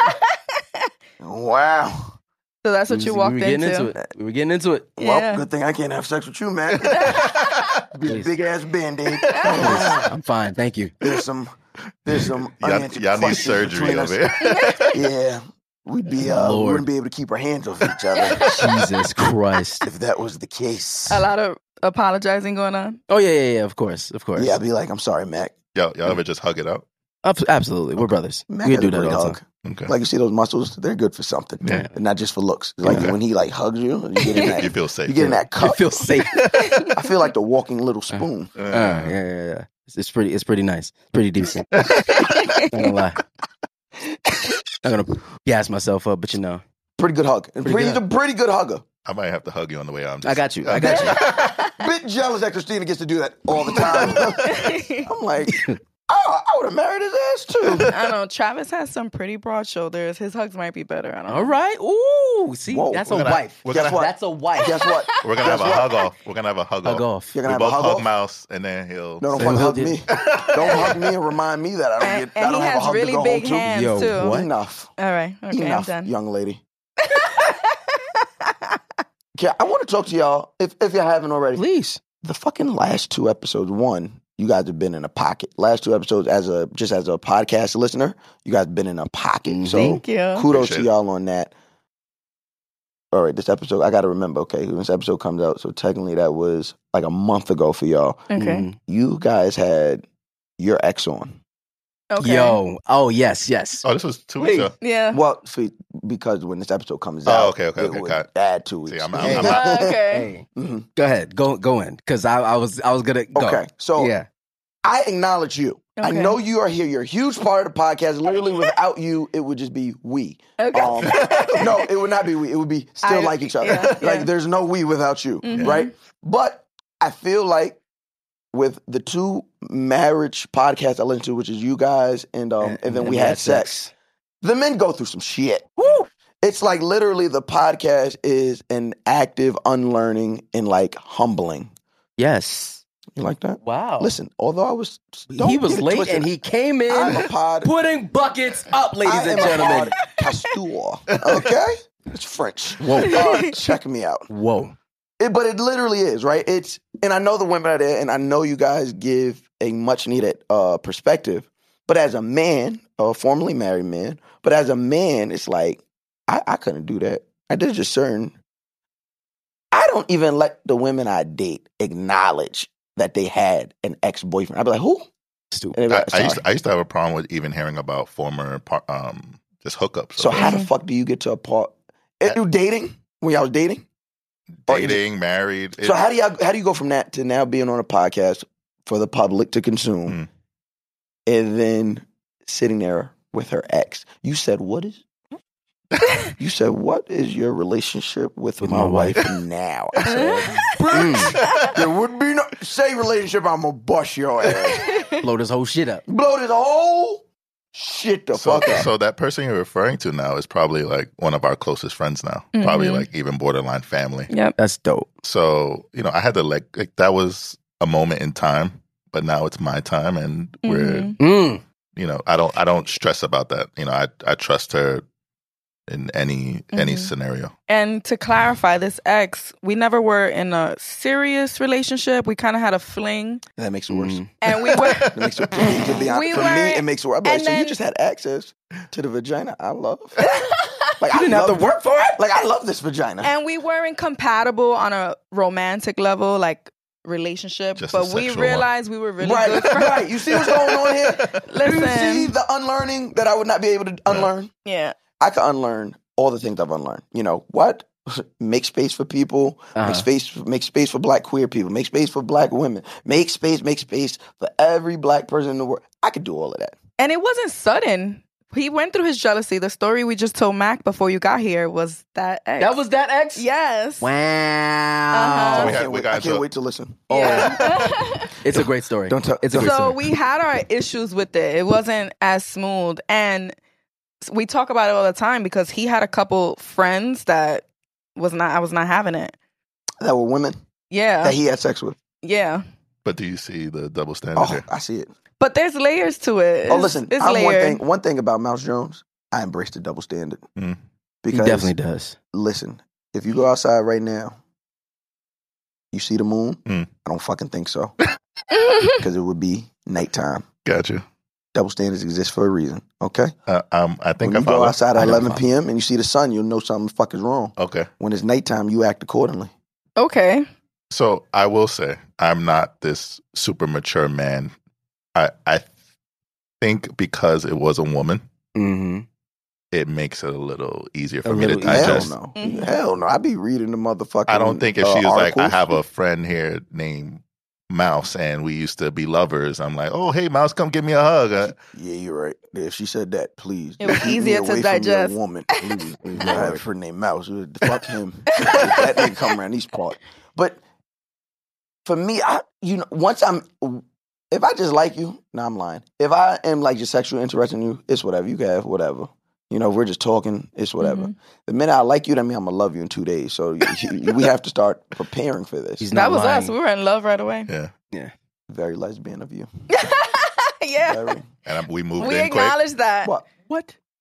Wow. So that's what we, you was- walked we were getting into. into. it. We were getting into it. Well, Yeah. good thing I can't have sex with you, man. Be a Please. big ass band-aid. I'm fine. Thank you. There's some there's some Y'all, unanswered y'all need questions surgery between over us. here. Yeah. We'd be uh we Lord. wouldn't be able to keep our hands off each other Jesus Christ. if that was the case. A lot of apologizing going on. Oh yeah, yeah, yeah. Of course, of course. Yeah, I'd be like, "I'm sorry, Mac." Yo, y'all ever just hug it out? Ab- absolutely. We're brothers. Mac we has do a that great all the hug. time. Okay. Like, you see those muscles, they're good for something. Yeah. And not just for looks. Like Okay. when he like hugs you, you get in that, you feel safe. you get in that You cup. feel safe. I feel like the walking little spoon. Uh, Uh, yeah, yeah, yeah. It's, it's pretty. It's pretty nice. It's pretty decent. Not gonna lie. Not gonna gas myself up, but you know, Pretty good hug. And Pretty pretty, good. he's a pretty good hugger. I might have to hug you on the way out. I'm just, I got you. I got you. Bit jealous that Christina gets to do that all the time. I'm like, oh, I would have married his ass too. I don't know. Travis has some pretty broad shoulders. His hugs might be better. I don't know. All right. Ooh, see, Whoa. that's We're a gonna- wife. we're Guess gonna- what? That's a wife. Guess what? We're gonna have a Guess what? hug off. We're gonna have a hug, Hug off. off. You're We gonna both have a hug hug off? Mouse, and then he'll. No, don't say- fucking hug He'll me. do- Don't hug me and remind me that I don't And, get. I and don't he have a has hug really to go big home to. hands Yo, too. what? Enough. All right. Okay, Enough, I'm done. young lady. Okay, I want to talk to y'all if if you haven't already. Please. The fucking last two episodes. One, you guys have been in a pocket. Last two episodes, as a just as a podcast listener, you guys have been in a pocket. So Thank you. kudos Appreciate to it. y'all on that. All right, this episode, I got to remember, okay, when this episode comes out, so technically that was like a month ago for y'all. Okay. Mhm. You guys had your ex on. Okay. Yo, oh yes, yes. Oh, this was two weeks ago. Yeah. Well, see, because when this episode comes Oh, out, okay, okay, it okay, would got it. add two weeks. See, I'm out. Hey. I'm out. Uh, okay. Hey, Mhm. go ahead, go go in, because I, I was I was gonna go. Okay, so yeah, I acknowledge you. I Okay. know you are here. You're a huge part of the podcast. Literally, without you, it would just be we. Okay. Um, no, it would not be we. It would be still I- like each other. yeah, yeah. Like there's no we without you, Mhm. right? But I feel like with the two marriage podcasts I listen to, which is you guys and um, and, then we had sex. The men go through some shit. Woo! It's like literally the podcast is an active unlearning and like humbling. Yes. You like that? Wow. Listen, although I was, don't he was get it late twisted. and he came in I'm a pod. putting buckets up, ladies I and am gentlemen. a Castor. Okay, it's French. Whoa. Uh, check me out. Whoa. It, but it literally is, right? It's, and I know the women are there, and I know you guys give a much needed uh, perspective. But as a man, a formerly married man, but as a man, it's like I, I couldn't do that. I did just certain. I don't even let the women I date acknowledge that they had an ex boyfriend. I'd be like, who? Stupid. And they'd be I, like, I used "Sorry." to, I used to have a problem with even hearing about former par- um just hookups. So how the fuck do you get to a part? Are you dating when y'all was dating? Or you dating, married? So it- how do y'all how do you go from that to now being on a podcast for the public to consume, Mm. and then sitting there with her ex? You said what is? You said what is your relationship with, With my, my wife, wife? now? I said, "Bitch, there would be no say relationship. I'm gonna bust your ass, Blow this whole shit up. blow this whole shit the So, fuck up." so that person you're referring to now is probably like one of our closest friends now. Mhm. Probably like even borderline family. Yep. That's dope. So, you know, I had to like, like that was a moment in time, but now it's my time and we're, Mhm. Mm. you know, I don't I don't stress about that. You know, I I trust her in any any Mhm. scenario. And to clarify, this ex, we never were in a serious relationship. We kind of had a fling, That makes it worse. Mm. and we were. It makes it, to be honest, We for me, were- it makes it worse. I'm like, and so you then- just had access to the vagina I love. Like You I didn't have to love- work for it. Like I love this vagina. And we weren't compatible on a romantic level, like relationship. Just a but we sexual realized we were really right, good friends. right. You see what's going on here? Do you see Listen, the unlearning that I would not be able to unlearn? yeah, I can unlearn all the things I've unlearned. You know what? Make space for people. Uh-huh. Make space. Make space for Black queer people. Make space for Black women. Make space. Make space for every Black person in the world. I could do all of that. and it wasn't sudden. He went through his jealousy. The story we just told Mac before you got here was that ex. That was that ex? yes. Wow. Uh-huh. So we I had- can't, we wait, got I can't to- wait to listen. Yeah. It's a great story. Don't tell- It's a great So story. we had our issues with it. It wasn't as smooth. And we talk about it all the time because he had a couple friends that was not, I was not having it. That were women Yeah. that he had sex with. Yeah. But do you see the double standard Oh, here? I see it. But there's layers to it. Oh, It's- listen. It's I'm one layered. thing. One thing about Mouse Jones, I embrace the double standard Mm. He because definitely does. listen, if you go outside right now, you see the moon. Mm. I don't fucking think so because it would be nighttime. Gotcha. Double standards exist for a reason. Okay. Uh, um, I think When I you go follow. outside I at know eleven follow. p.m. and you see the sun, you'll know something the fuck is wrong. Okay. When it's nighttime, you act accordingly. Okay. So I will say I'm not this super mature man. I I think because it was a woman, Mm-hmm. it makes it a little easier for A me to little easier. Hell digest. no. Mhm. Hell no. I be reading the motherfucking. I don't think if uh, she was like, I articles. have a friend here named Mouse and we used to be lovers, I'm like, oh, hey, Mouse, come give me a hug. Uh, Yeah, you're right. If she said that, please. It was keep me easier to away from your digest. woman, please. I have a friend named Mouse. Fuck him. That nigga come around these parts. But for me, I you know, once I'm, if I just like you, no, I'm lying. If I am like just sexually interested in you, it's whatever. You can have whatever. You know, if we're just talking, it's whatever. Mhm. The minute I like you, that means I'm gonna love you in two days. So you, you- we have to start preparing for this. He's That not was lying. us. We were in love right away. yeah. Very lesbian of you. yeah. Very. And I, we moved We in quick. acknowledge that. What? What?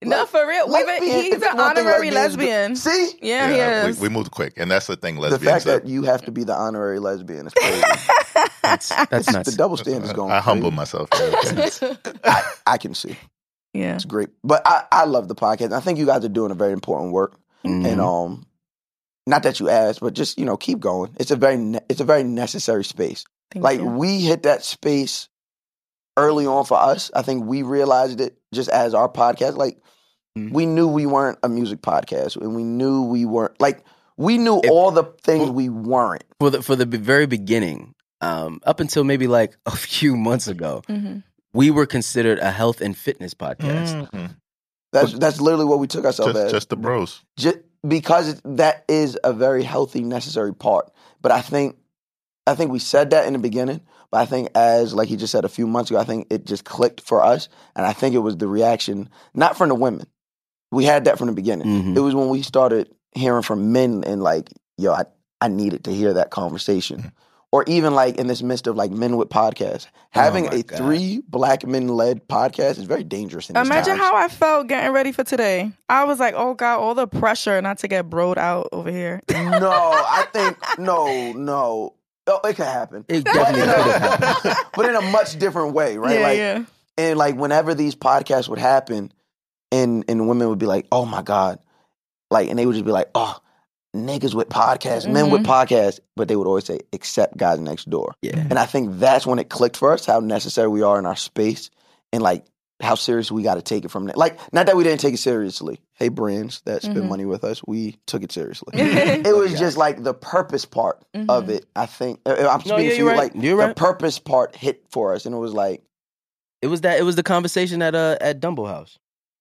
No, Like, for real. We've been, lesbian- he's if an one thing honorary lesbians do- lesbian. See? Yeah, Yeah, he is. we, we moved quick, and that's the thing. The Lesbians. fact that- that you have to be the honorary lesbian is crazy. That's that's nuts. The double standard is going. I humble crazy. myself. Yeah. I, I can see. Yeah. It's great. But I, I love the podcast. I think you guys are doing a very important work. Mhm. And um not that you asked, but just, you know, keep going. It's a very ne- it's a very necessary space. Thank like you. we hit that space early on for us. I think we realized it just as our podcast. Like Mhm. we knew we weren't a music podcast, and we knew we weren't like we knew If- all the things we weren't. For the for the very beginning, um, up until maybe like a few months ago, hmm we were considered a health and fitness podcast. Mhm. That's that's literally what we took ourselves Just, as. just the bros. Just because it, that is a very healthy, necessary part. But I think, I think we said that in the beginning. But I think, as like he just said a few months ago, I think it just clicked for us, and I think it was the reaction, not from the women. We had that from the beginning. Mhm. It was when we started hearing from men and like, yo, I I needed to hear that conversation. Or even like in this midst of like Men with podcasts, having my a God. three black men led podcast is very dangerous. In these Imagine times. how I felt getting ready for today. I was like, oh God, all the pressure not to get broed out over here. No, I think no, no. Oh, it could happen. It But definitely in could a- have happened. but in a much different way, right? Yeah, like, yeah. and like whenever these podcasts would happen, and and women would be like, "Oh my God," like, and they would just be like, "Oh, niggas with podcasts, men with podcasts," but they would always say, "Except guys next door." Yeah. And I think that's when it clicked for us how necessary we are in our space, and like how serious we got to take it from that. Like, not that we didn't take it seriously. Hey, brands that spend Mhm. money with us, we took it seriously. It was just like the purpose part of Mhm. it. I think uh, I'm speaking No, yeah, to you're you. right. Like You're the right. purpose part hit for us, and it was like, It was that. It was the conversation at uh at Dumbo House.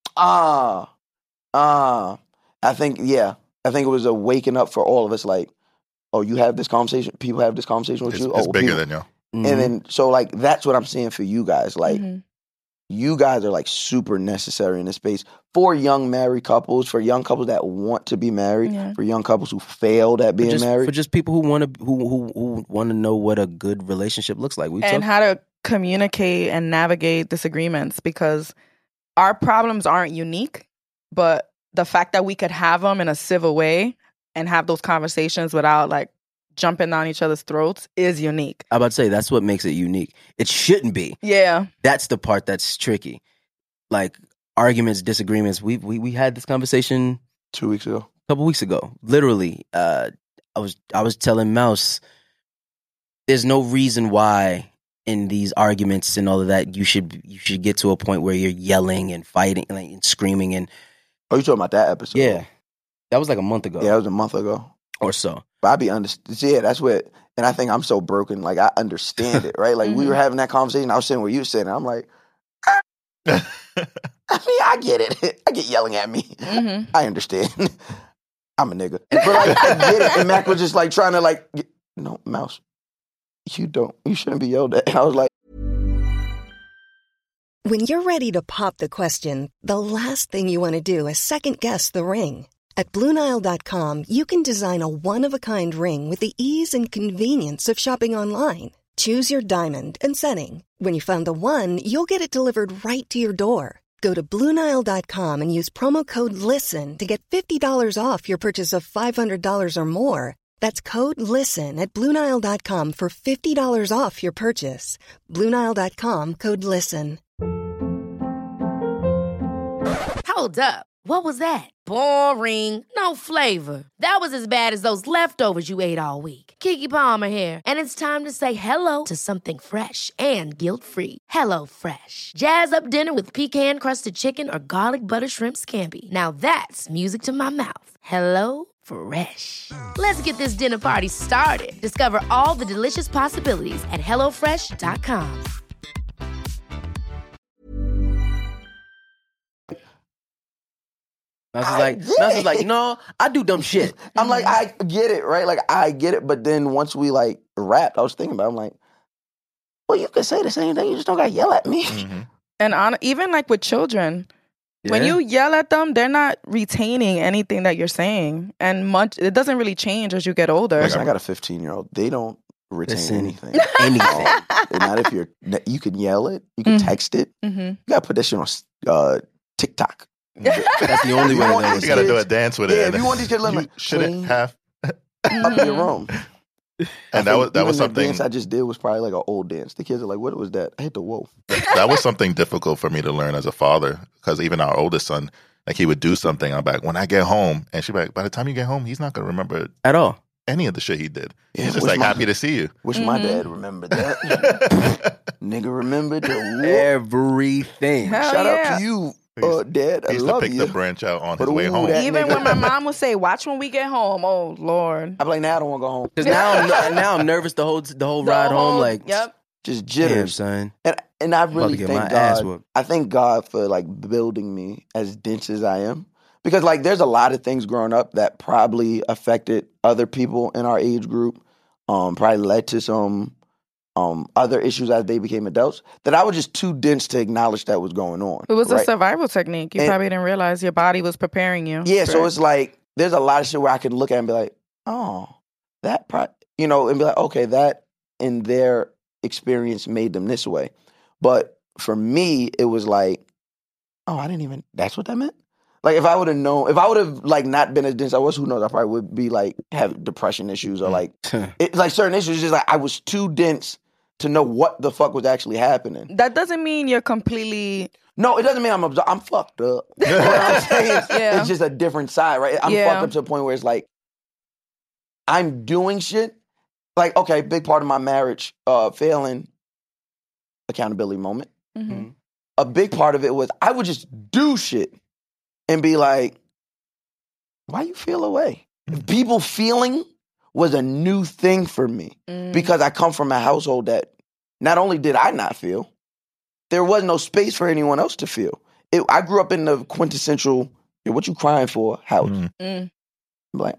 ah, ah. I think yeah. I think it was a waking up for all of us. Like, oh, you have this conversation. People have this conversation with It's, you. it's oh, bigger people- than y'all. Mhm. And then so like that's what I'm saying for you guys. Like. Mhm. You guys are like super necessary in this space for young married couples, for young couples that want to be married, Yeah. for young couples who failed at for being just, married. for just people who want to who who, who want to know what a good relationship looks like. We And talk, how to communicate and navigate disagreements, because our problems aren't unique, but the fact that we could have them in a civil way and have those conversations without like jumping down each other's throats is unique. I'm about to say that's what makes it unique. It shouldn't be. Yeah. That's the part that's tricky. Like arguments, disagreements. We we we had this conversation Two weeks ago. a couple weeks ago. Literally, uh, I was I was telling Mouse, there's no reason why in these arguments and all of that you should you should get to a point where you're yelling and fighting and, like, and screaming and Oh, you talking about that episode? yeah, that was like a month ago Yeah, it was a month ago. or so. But I be understand. Yeah, that's what. And I think I'm so broken. Like I understand it, right? Like we Mhm. were having that conversation. I was sitting where you were sitting. I'm like, I mean, I get it. I get yelling at me. hmm I understand. I'm a nigga. But like, I get it. And Mac was just like trying to like, get, no, Mouse, you don't, you shouldn't be yelled at. And I was like, When you're ready to pop the question, the last thing you want to do is second-guess the ring. At Blue Nile dot com, you can design a one-of-a-kind ring with the ease and convenience of shopping online. Choose your diamond and setting. When you find the one, you'll get it delivered right to your door. Go to Blue Nile dot com and use promo code LISTEN to get fifty dollars off your purchase of five hundred dollars or more. That's code LISTEN at Blue Nile dot com for fifty dollars off your purchase. Blue Nile dot com, code LISTEN. Hold up. What was that? Boring. No flavor. That was as bad as those leftovers you ate all week. Keke Palmer here, and it's time to say hello to something fresh and guilt-free. Hello Fresh. Jazz up dinner with pecan-crusted chicken or garlic butter shrimp scampi. Now that's music to my mouth. Hello Fresh. Let's get this dinner party started. Discover all the delicious possibilities at hello fresh dot com. Mouse is I like, get Mouse is like, it. no, I do dumb shit. I'm like, I get it, right? Like, I get it. But then once we like rapped, I was thinking about it. I'm like, well, you could say the same thing. You just don't got to yell at me. Mhm. And on, even like with children, when Yeah. you yell at them, they're not retaining anything that you're saying. And much it doesn't really change as you get older. Listen, I got a fifteen year old. They don't retain Listen. anything. Anything. Um, and not if you're, you can yell it, you can Mhm. text it. hmm You got to put that shit on uh, TikTok. That's the only way to know. You got to do a dance with yeah, it. if you want these kids to learn, you like, shouldn't clean have. up in your room. And that was that was the something. dance I just did was probably like an old dance. The kids are like, "What was that?" I hit the whoa. That was something difficult for me to learn as a father, because even our oldest son, like he would do something, I'm like, when I get home, and she'd be like, by the time you get home, he's not gonna remember at all any of the shit he did. Yeah, he's just like my, happy to see you. Wish Mm-hmm. my dad remembered that. Nigga remembered the whoop. everything. Hell Shout yeah. out to you, uh, Dad. I He used to love pick you. the branch out on But his way ooh, home. that- Even nigga. when my mom would say, "Watch when we get home." Oh Lord. I'm like, now I don't want to go home. Because now, I'm, now I'm nervous the whole the whole The ride home. whole- Like, yep. Just damn, jitters. son. And and I about really to get thank my ass God. whooped. I thank God for like building me as dense as I am. Because like there's a lot of things growing up that probably affected other people in our age group. Um, probably led to some um other issues as they became adults that I was just too dense to acknowledge that was going on. It was right? a survival technique. You And- probably didn't realize your body was preparing you. Yeah, so for- it's like there's a lot of shit where I can look at and be like, oh, that, pro-, you know, and be like, okay, that in their experience made them this way. But for me, it was like, oh, I didn't even, that's what that meant? Like if I would have known, if I would have like not been as dense as I was, who knows, I probably would be like, have depression issues or like, it's like certain issues, just like I was too dense to know what the fuck was actually happening. that doesn't mean you're completely. No, it doesn't mean I'm absor- I'm fucked up. You know what I'm saying? Yeah. It's just a different side, right? I'm Yeah. fucked up to a point where it's like I'm doing shit. Like, okay, big part of my marriage uh, failing, accountability moment. Mm-hmm. A big part of it was I would just do shit and be like, why you feel away? People feeling was a new thing for me Mm. because I come from a household that not only did I not feel, there was no space for anyone else to feel. It, I grew up in the quintessential, "Yo, what you crying for?" house. Mm. Mm. I'm like,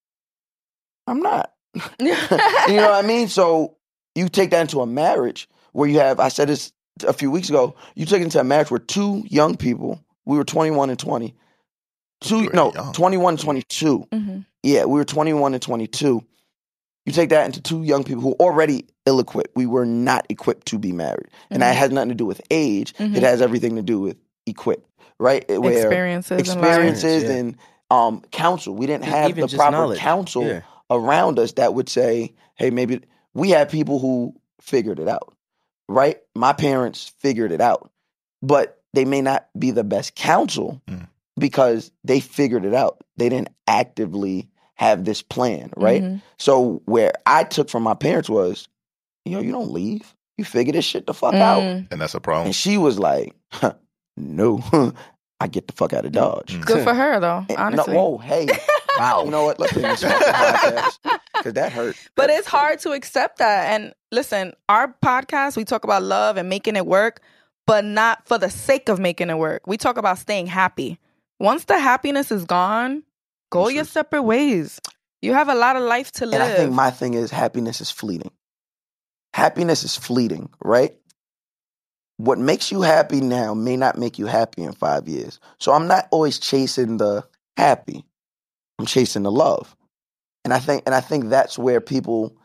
I'm not. You know what I mean? So you take that into a marriage where you have, I said this a few weeks ago, you take it into a marriage where two young people, we were twenty-one and twenty, two, You were no, young. twenty-one, twenty-two. Mm-hmm. Yeah, we were twenty-one and twenty-two. You take that into two young people who are already ill-equipped. We were not equipped to be married. And that Mhm. has nothing to do with age. Mhm. It has everything to do with equipped, right? Where Experiences, experiences and life. and um, counsel. We didn't have Even the just proper knowledge. counsel Yeah. around us that would say, hey, maybe we had people who figured it out, right? My parents figured it out, but they may not be the best counsel Mm. because they figured it out. They didn't actively have this plan, right? Mhm. So where I took from my parents was, yo, you don't leave. You figure this shit the fuck out. Mm. And that's a problem. And she was like, huh, no, I get the fuck out of Dodge. Mm. Good for her, though. And- Honestly. No, whoa, hey. Wow. You know what? Let's end this fucking podcast. Because that hurt. But it's hard to accept that. And listen, our podcast, we talk about love and making it work, but not for the sake of making it work. We talk about staying happy. Once the happiness is gone, go your separate ways. You have a lot of life to live. And I think my thing is happiness is fleeting. Happiness is fleeting, right? What makes you happy now may not make you happy in five years. So I'm not always chasing the happy. I'm chasing the love. And I think and I think that's where people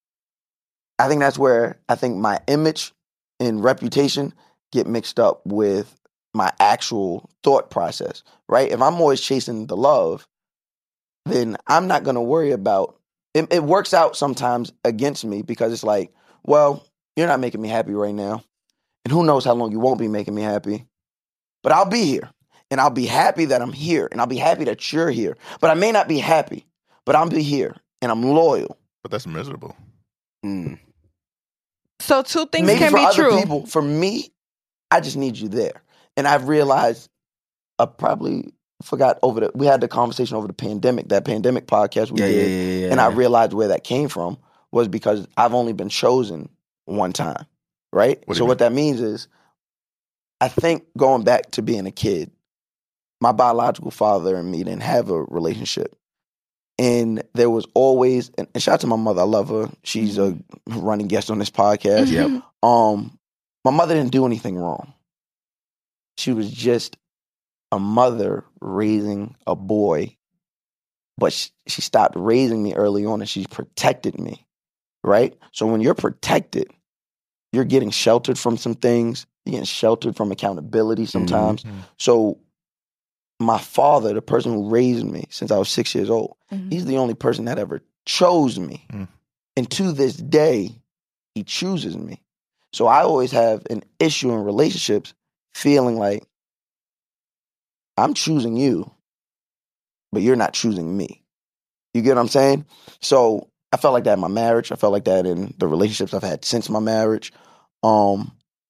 I think that's where I think my image and reputation get mixed up with my actual thought process, right? If I'm always chasing the love, then I'm not going to worry about it. It works out sometimes against me because it's like, well, you're not making me happy right now. And who knows how long you won't be making me happy. But I'll be here. And I'll be happy that I'm here. And I'll be happy that you're here. But I may not be happy. But I'll be here. And I'm loyal. But that's miserable. Mm. So two things Maybe can for be other true. people, for me, I just need you there. And I've realized I probably forgot over the, we had the conversation over the pandemic, that pandemic podcast we Yeah, did. yeah, yeah, yeah, and I yeah. realized where that came from was because I've only been chosen one time, right? What do So you what that means is, I think going back to being a kid, my biological father and me didn't have a relationship. And there was always, and, and shout out to my mother, I love her. She's a running guest on this podcast. Yep. Um, my mother didn't do anything wrong. She was just a mother raising a boy, but she, she stopped raising me early on and she protected me, right? So when you're protected, you're getting sheltered from some things, you're getting sheltered from accountability sometimes. Mhm. So my father, the person who raised me since I was six years old, Mhm. he's the only person that ever chose me. Mm. And to this day, he chooses me. So I always have an issue in relationships feeling like I'm choosing you, but you're not choosing me. You get what I'm saying? So I felt like that in my marriage. I felt like that in the relationships I've had since my marriage. Um,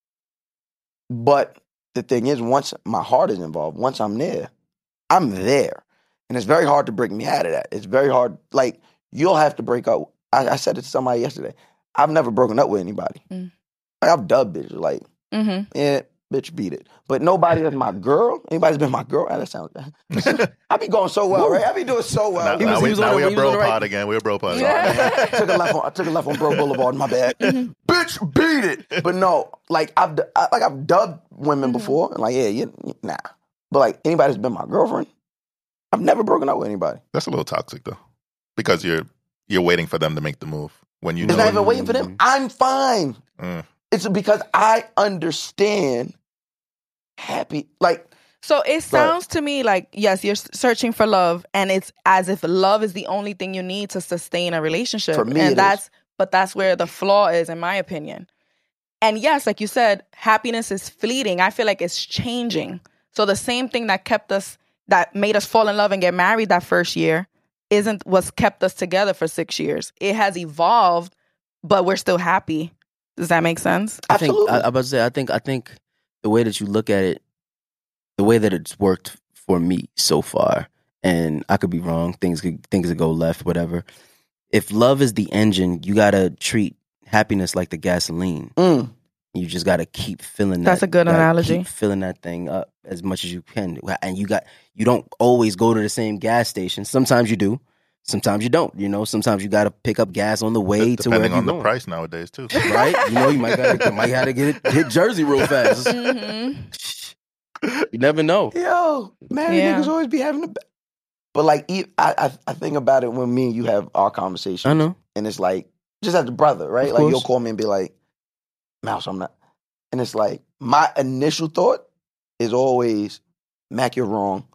but the thing is, once my heart is involved, once I'm there, I'm there. And it's very hard to break me out of that. It's very hard. Like, you'll have to break up. I, I said it to somebody yesterday. I've never broken up with anybody. Mm. Like, I've dubbed bitches. Like, Mm-hmm. yeah, bitch, beat it. But nobody that's my girl. Anybody's been my girl. Ah, that sounds bad. I be going so well, right? I be doing so well. Now, now we, now we a bro pod again. We're a bro pod. I took a left on, I took a left on Bro Boulevard. My bad. Mm-hmm. Bitch, beat it. But no, like I've I, like I've dubbed women Mm-hmm. before. And like, yeah, you, nah. But like anybody that's been my girlfriend, I've never broken up with anybody. That's a little toxic though, because you're you're waiting for them to make the move when you It's know. not even waiting for them. I'm fine. Mm. It's because I understand happy. Like, So it sounds to me like, yes, you're searching for love, and it's as if love is the only thing you need to sustain a relationship. For me, and it that's is. but that's where the flaw is, in my opinion. And yes, like you said, happiness is fleeting. I feel like it's changing. So the same thing that kept us, that made us fall in love and get married that first year, isn't what's kept us together for six years. It has evolved, but we're still happy. Does that make sense? I think I, I about to say I think I think the way that you look at it, the way that it's worked for me so far, and I could be wrong. Things could things could go left, whatever. If love is the engine, you gotta treat happiness like the gasoline. Mm. You just gotta keep filling that. That's a good you gotta analogy. Keep filling that thing up as much as you can, and you got you don't always go to the same gas station. Sometimes you do. Sometimes you don't. You know, sometimes you got to pick up gas on the way to where Depending you're on the going. price nowadays too, right? You know, you might gotta, might have to get hit Jersey real fast. Mm-hmm. You never know. Yo, married Yeah. niggas always be having a. Ba- but like, e- I, I I think about it when me and you have our conversation. I know. And it's like, just as a brother, right? Of Like, course. you'll call me and be like, Mouse, I'm not. And it's like, my initial thought is always, Mac, you're wrong.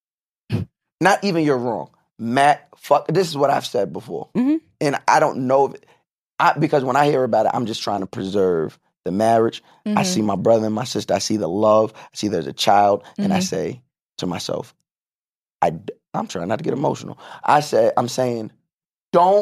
Not even you're wrong. Mac, fuck, this is what I've said before. Mm-hmm. And I don't know if, I, because when I hear about it, I'm just trying to preserve the marriage. I Mhm. see my brother and my sister. I see the love. I see there's a child. And I Mhm. say to myself, I, I'm trying not to get emotional. I say, I'm saying, don't,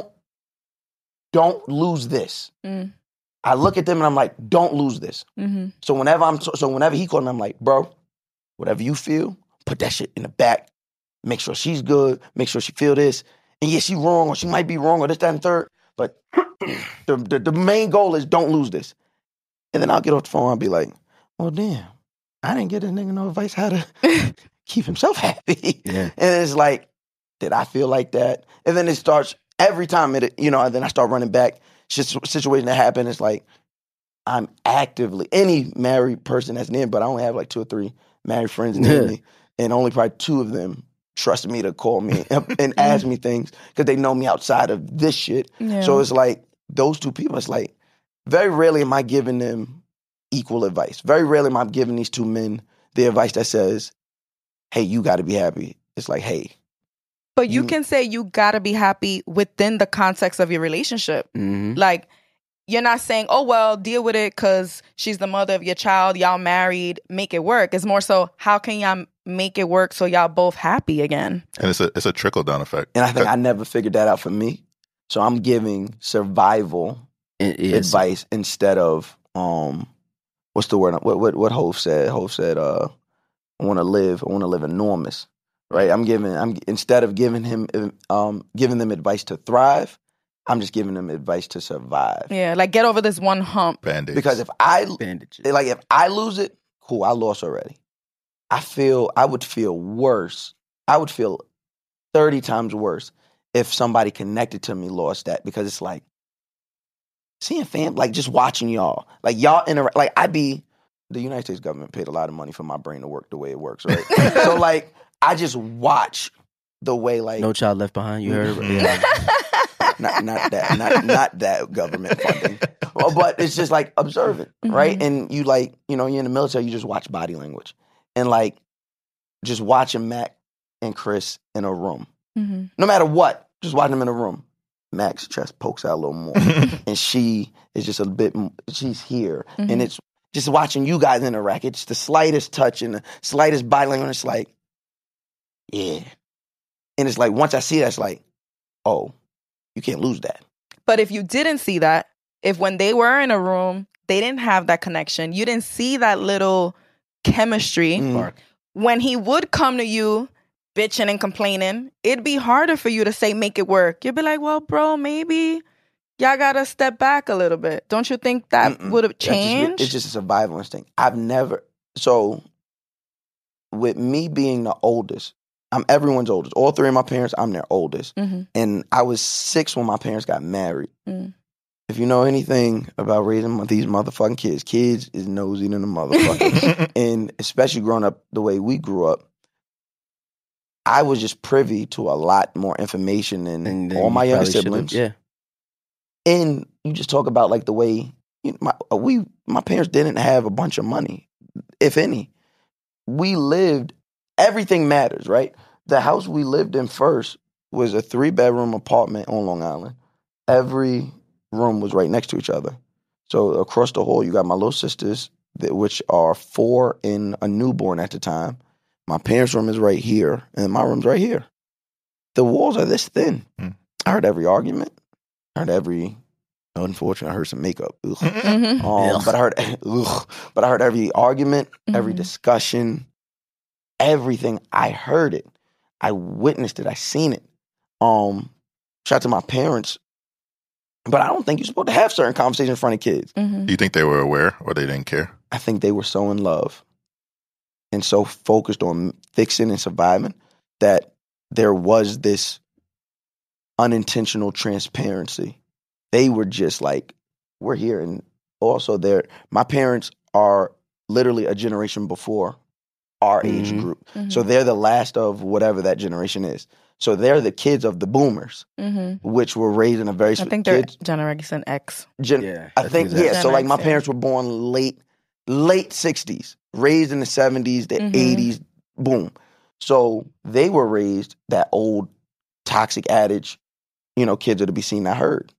don't lose this. Mm. I look at them and I'm like, don't lose this. Mm-hmm. So whenever I'm, so whenever he called me, I'm like, bro, whatever you feel, put that shit in the back. Make sure she's good. Make sure she feel this. And yeah, she wrong, or she might be wrong, or this, that, and third. But the, the the main goal is don't lose this. And then I'll get off the phone. I'll be like, well, damn, I didn't get this nigga no advice how to keep himself happy. Yeah. And it's like, did I feel like that? And then it starts every time it, you know, and then I start running back. Situ- situation that happened, it's like I'm actively, any married person that's near, but I only have like two or three married friends near Yeah. me, and only probably two of them trust me to call me and, and ask me things because they know me outside of this shit. Yeah. So it's like those two people, it's like very rarely am I giving them equal advice. Very rarely am I giving these two men the advice that says, hey, you got to be happy. It's like, hey. But you You- can say you gotta be happy within the context of your relationship. Mm-hmm. Like, you're not saying, oh, well, deal with it because she's the mother of your child, y'all married, make it work. It's more so, how can y'all make it work so y'all both happy again? and it's a it's a trickle down effect. And I think I never figured that out for me. So I'm giving survival It is. advice instead of um what's the word what what what Hov said Hov said uh I want to live I want to live enormous, right? I'm giving I'm instead of giving him um giving them advice to thrive, I'm just giving them advice to survive. Yeah, like get over this one hump. Band-Aids. Because if I Bandages. like if I lose it, cool, I lost already. I feel I would feel worse. I would feel thirty times worse if somebody connected to me lost that, because it's like seeing fam, like just watching y'all, like y'all interact. Like I be, the United States government paid a lot of money for my brain to work the way it works, right? So like I just watch the way like No Child Left Behind. You heard? Mhm. Yeah. not not that not not that government funding, well, but it's just like observant, right? Mhm. And you like you know you're in the military, you just watch body language, and like just watching Mac and Chris in a room. Mm-hmm. No matter what, just watching them in a room. Mac's chest pokes out a little more. And she is just a bit, she's here. Mm-hmm. And it's just watching you guys interact. It's the slightest touch and the slightest body language. It's like, yeah. And it's like, once I see that, it's like, oh, you can't lose that. But if you didn't see that, if when they were in a room, they didn't have that connection, you didn't see that little chemistry, Mm. when he would come to you bitching and complaining, it'd be harder for you to say, make it work. You'd be like, well, bro, maybe y'all gotta step back a little bit. Don't you think that would have That's just- changed? it's just a survival instinct. I've never, so with me being the oldest, I'm everyone's oldest. All three of my parents, I'm their oldest. Mm-hmm. And I was six when my parents got married. Mm. If you know anything about raising these motherfucking kids, kids is nosy than a motherfucker. And especially growing up the way we grew up, I was just privy to a lot more information than And then all my you younger probably should've- siblings. Yeah. And you just talk about like the way you know, my we my parents didn't have a bunch of money, if any. We lived, everything matters, right? The house we lived in first was a three bedroom apartment on Long Island. Every room was right next to each other. So across the hall, you got my little sisters, that, which are four and a newborn at the time. My parents' room is right here, and my room's right here. The walls are this thin. Mm. I heard every argument. I heard every, unfortunately, I heard some makeup. Ugh. Mm-hmm. Um, but I heard, ugh, but I heard every argument, every Mhm. discussion, everything. I heard it. I witnessed it. I seen it. Um, shout out to my parents. But I don't think you're supposed to have certain conversations in front of kids. Mm-hmm. Do you think they were aware or they didn't care? I think they were so in love and so focused on fixing and surviving that there was this unintentional transparency. They were just like, we're here. And also they're, my parents are literally a generation before our age Mhm. group. Mm-hmm. So they're the last of whatever that generation is. So they're the kids of the boomers, Mm-hmm. which were raised in a very I sp- think they're kids- Generation X. Gen- Yeah, I I think, think yeah. that's- So like my Gen X, yeah. parents were born late, late sixties, raised in the seventies, the Mhm. eighties, boom. So they were raised that old toxic adage, you know, kids are to be seen, not heard.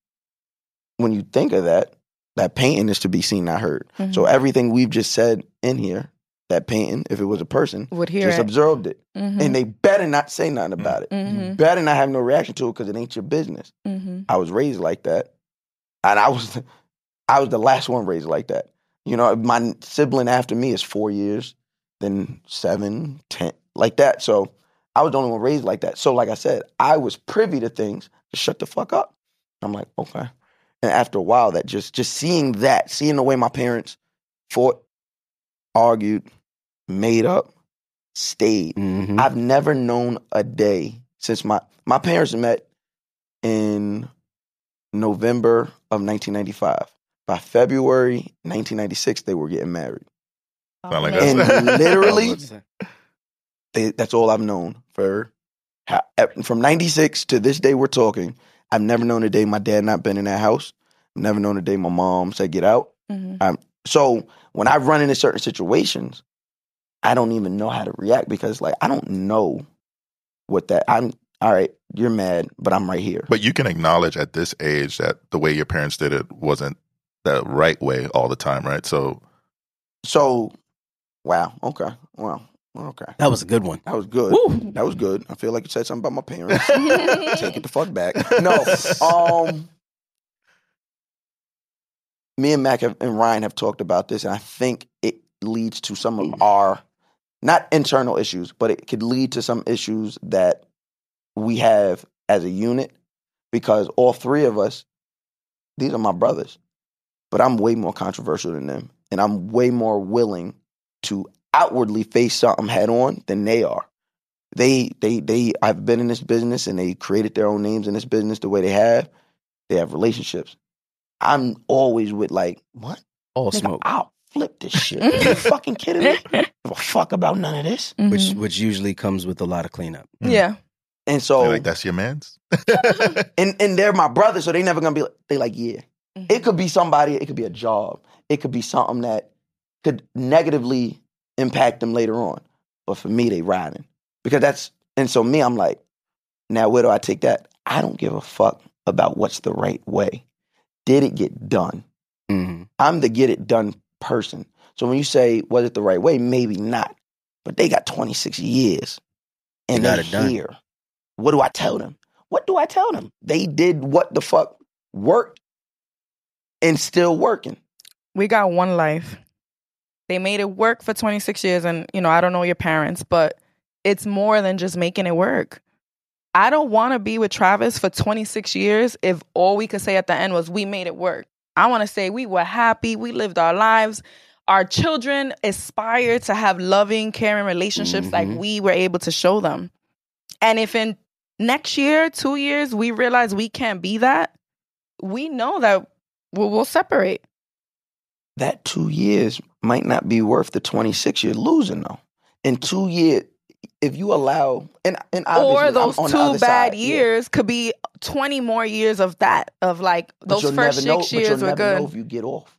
When you think of that, that painting is to be seen, not heard. Mhm. So everything we've just said in here, that painting, if it was a person, Would hear just it. observed it. Mhm. And they better not say nothing about it. You Mhm. better not have no reaction to it because it ain't your business. Mhm. I was raised like that, and I was, I was the last one raised like that. You know, my sibling after me is four years, then seven, ten, like that. So I was the only one raised like that. So, like I said, I was privy to things. Just shut the fuck up. I'm like, okay. And after a while, that just just seeing that, seeing the way my parents fought, argued, made up, stayed. Mhm. I've never known a day since my my parents met in November of nineteen ninety-five. By February nineteen ninety-six, they were getting married. Sound like And us. literally, they, that's all I've known for how, from ninety-six to this day. We're talking. I've never known a day my dad not been in that house. I've never known a day my mom said get out. Mhm. Um, so when I run into certain situations, I don't even know how to react because like I don't know what that. I'm all right. You're mad, but I'm right here. But you can acknowledge at this age that the way your parents did it wasn't the right way all the time, right? So, So, wow. Okay. Wow. Okay. That was a good one. That was good. Woo. That was good. I feel like you said something about my parents. Take it the fuck back. No. Um. Me and Mac have, and Ryan have talked about this, and I think it leads to some of our not internal issues, but it could lead to some issues that we have as a unit because all three of us, these are my brothers, but I'm way more controversial than them, and I'm way more willing to outwardly face something head on than they are. They, they, they. I've been in this business, and they created their own names in this business the way they have. They have relationships. I'm always with like, what? All Nigga, smoke, I'll flip this shit. Are you fucking kidding me? I don't give a fuck about none of this. which Mhm. which usually comes with a lot of cleanup. Yeah. And so, you're like, that's your man's? and and they're my brothers, so they never gonna be. Like, they like, yeah. Mhm. It could be somebody. It could be a job. It could be something that could negatively impact them later on. but for me, they riding. Because that's, and so me, I'm like, now where do I take that? I don't give a fuck about what's the right way. Did it get done? Mm-hmm. I'm the get it done person. So when you say, was it the right way? Maybe not. But they got twenty-six years and They got they're it done. here. What do I tell them? What do I tell them? They did what the fuck worked and still working. We got one life. They made it work for twenty-six years. And, you know, I don't know your parents, but it's more than just making it work. I don't want to be with Travis for twenty-six years if all we could say at the end was we made it work. I want to say we were happy. We lived our lives. Our children aspire to have loving, caring relationships Mm-hmm. like we were able to show them. And if in next year, two years, we realize we can't be that, we know that we'll, we'll separate. That two years might not be worth the twenty-six you're losing, though. In two years, if you allow, and, and Or obviously, those I'm on the two other bad side, yeah. years could be twenty more years of that, of like But those you'll first never know- six but years you'll were never good. know if you get off.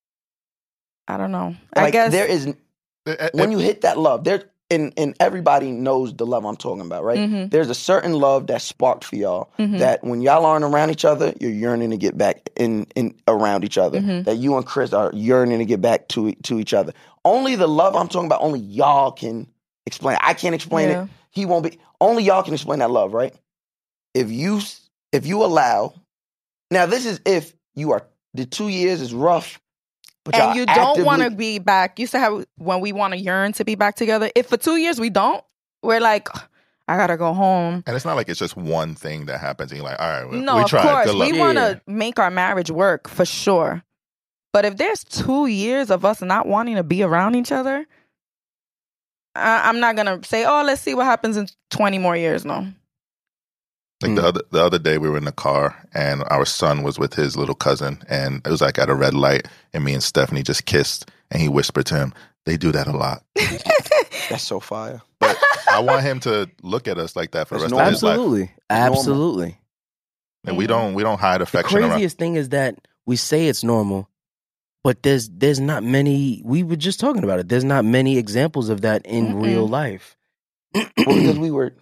I don't know. I Like, guess there is, when you hit that love, there, and, and everybody knows the love I'm talking about, right? Mhm. There's a certain love that's sparked for y'all Mhm. that when y'all aren't around each other, you're yearning to get back in, in around each other. Mhm. That you and Chris are yearning to get back to to each other. Only the love I'm talking about, only y'all can explain. I can't explain Yeah. it. He won't be. Only y'all can explain that love, right? If you if you allow, now this is if you are the two years is rough, but y'all and you don't want to actively- be back. You said how when we want to yearn to be back together. If for two years we don't, we're like, I gotta go home. And it's not like it's just one thing that happens and you're like, all right, we, No, we of tried. course Good luck. we want to make our marriage work for sure. But if there's two years of us not wanting to be around each other, I, I'm not gonna say, oh, let's see what happens in twenty more years. No. Like Mm. the other the other day, we were in the car and our son was with his little cousin, and it was like at a red light, and me and Stephanie just kissed, and he whispered to him, "They do that a lot." That's so fire. But I want him to look at us like that for the That's rest of his life. Absolutely. Normal. Absolutely. And we don't we don't hide The affection around. craziest thing is that we say it's normal, but there's there's not many. We were just talking about it. There's not many examples of that in Mm-mm. real life. Well, because we were.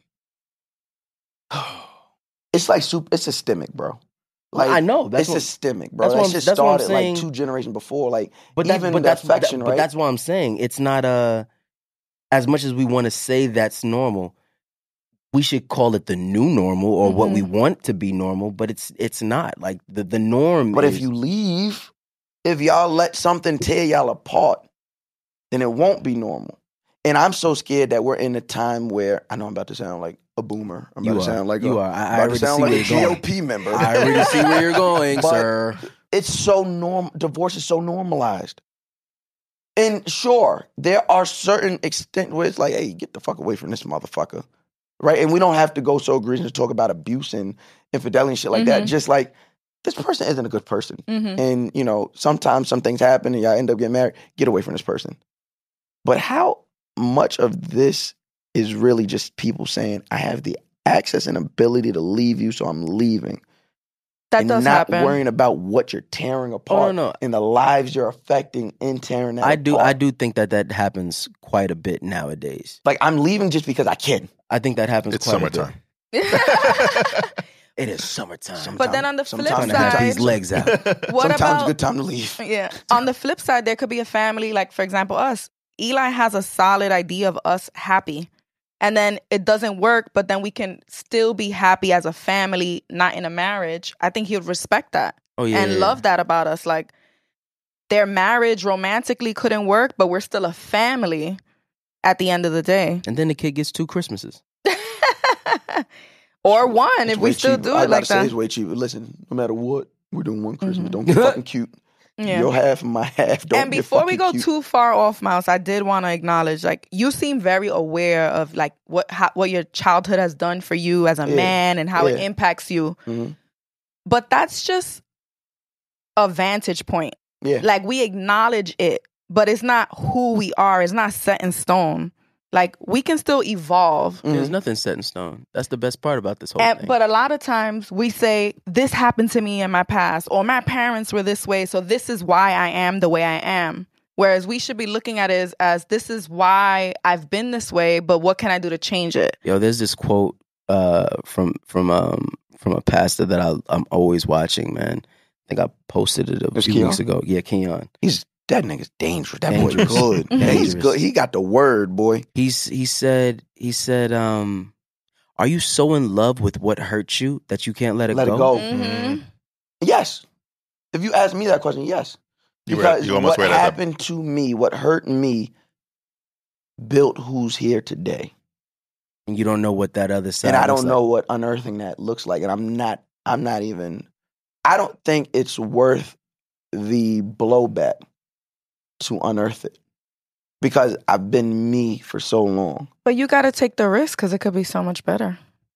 It's like soup. It's systemic, bro. Like I know, that's it's what- systemic, bro. that's That what I'm- shit that's what I'm started like saying. two generations before. Like, But that, even but the that's affection, that- right? But that's what I'm saying. It's not a. As much as we want to say that's normal, we should call it the new normal or what we Mhm. want to be normal. But it's it's not like the the norm. But is, if you leave, if y'all let something tear y'all apart, then it won't be normal. And I'm so scared that we're in a time where I know I'm about to sound like a boomer. I'm You about to are. sound like You a, are. I- I about already to sound see like where a you're going. G O P member. I already see where you're going, But sir. It's so norm. Divorce is so normalized. And sure, there are certain extent where it's like, hey, get the fuck away from this motherfucker, right? And we don't have to go so egregious to talk about abuse and infidelity and shit like that. Mhm. Just like this person isn't a good person, Mhm. and you know sometimes some things happen and y'all end up getting married. Get away from this person. But how much of this is really just people saying, I have the access and ability to leave you, so I'm leaving. That and does not happen. worrying about what you're tearing apart no. and the lives you're affecting in tearing that I do. apart. I do think that that happens quite a bit nowadays. Like, I'm leaving just because I can. I think that happens. It's quite summertime. A bit. It is summertime. But then on the flip Sometimes Trying to have side- these legs out. What Sometimes about it's a good time to leave. Yeah. On the flip side, there could be a family, like, for example, us. Eli has a solid idea of us happy. And then it doesn't work, but then we can still be happy as a family, not in a marriage. I think he would respect that Oh yeah, and yeah, love that about us. Like, their marriage romantically couldn't work, but we're still a family at the end of the day. And then the kid gets two Christmases. Or one, It's if we way still cheaper. do I it like gotta say that. It's way cheaper. Listen, no matter what, we're doing one Christmas. Mhm. Don't get fucking cute. Yeah. Your half and my half. Don't And get before we fucking go cute. too far off, Mouse, I did want to acknowledge, like, you seem very aware of like what how, what your childhood has done for you as a Yeah. man and how it Yeah. impacts you. Mhm. But that's just a vantage point. Yeah. Like, we acknowledge it, but it's not who we are. It's not set in stone. Like, we can still evolve. There's nothing set in stone. That's the best part about this whole And, thing. but a lot of times we say, this happened to me in my past, or my parents were this way, so this is why I am the way I am. Whereas we should be looking at it as, as this is why I've been this way, but what can I do to change it? Yo, there's this quote uh, from from um, from a pastor that I, I'm always watching, man. I think I posted it a It's few Keon? weeks ago. Yeah, Keon. He's that nigga's dangerous. That Dangerous. boy good. Yeah, he's Dangerous. good. He got the word, boy. He's he said he said, um, "Are you so in love with what hurt you that you can't let it Let go?" it go. Mm-hmm. Yes. If you ask me that question, yes. You were- Because you almost what read it at the- happened to me, what hurt me, built who's here today. And you don't know what that other side. And I looks don't like. know what unearthing that looks like. And I'm not, I'm not even, I don't think it's worth the blowback to unearth it. Because I've been me for so long. But you got to take the risk because it could be so much better.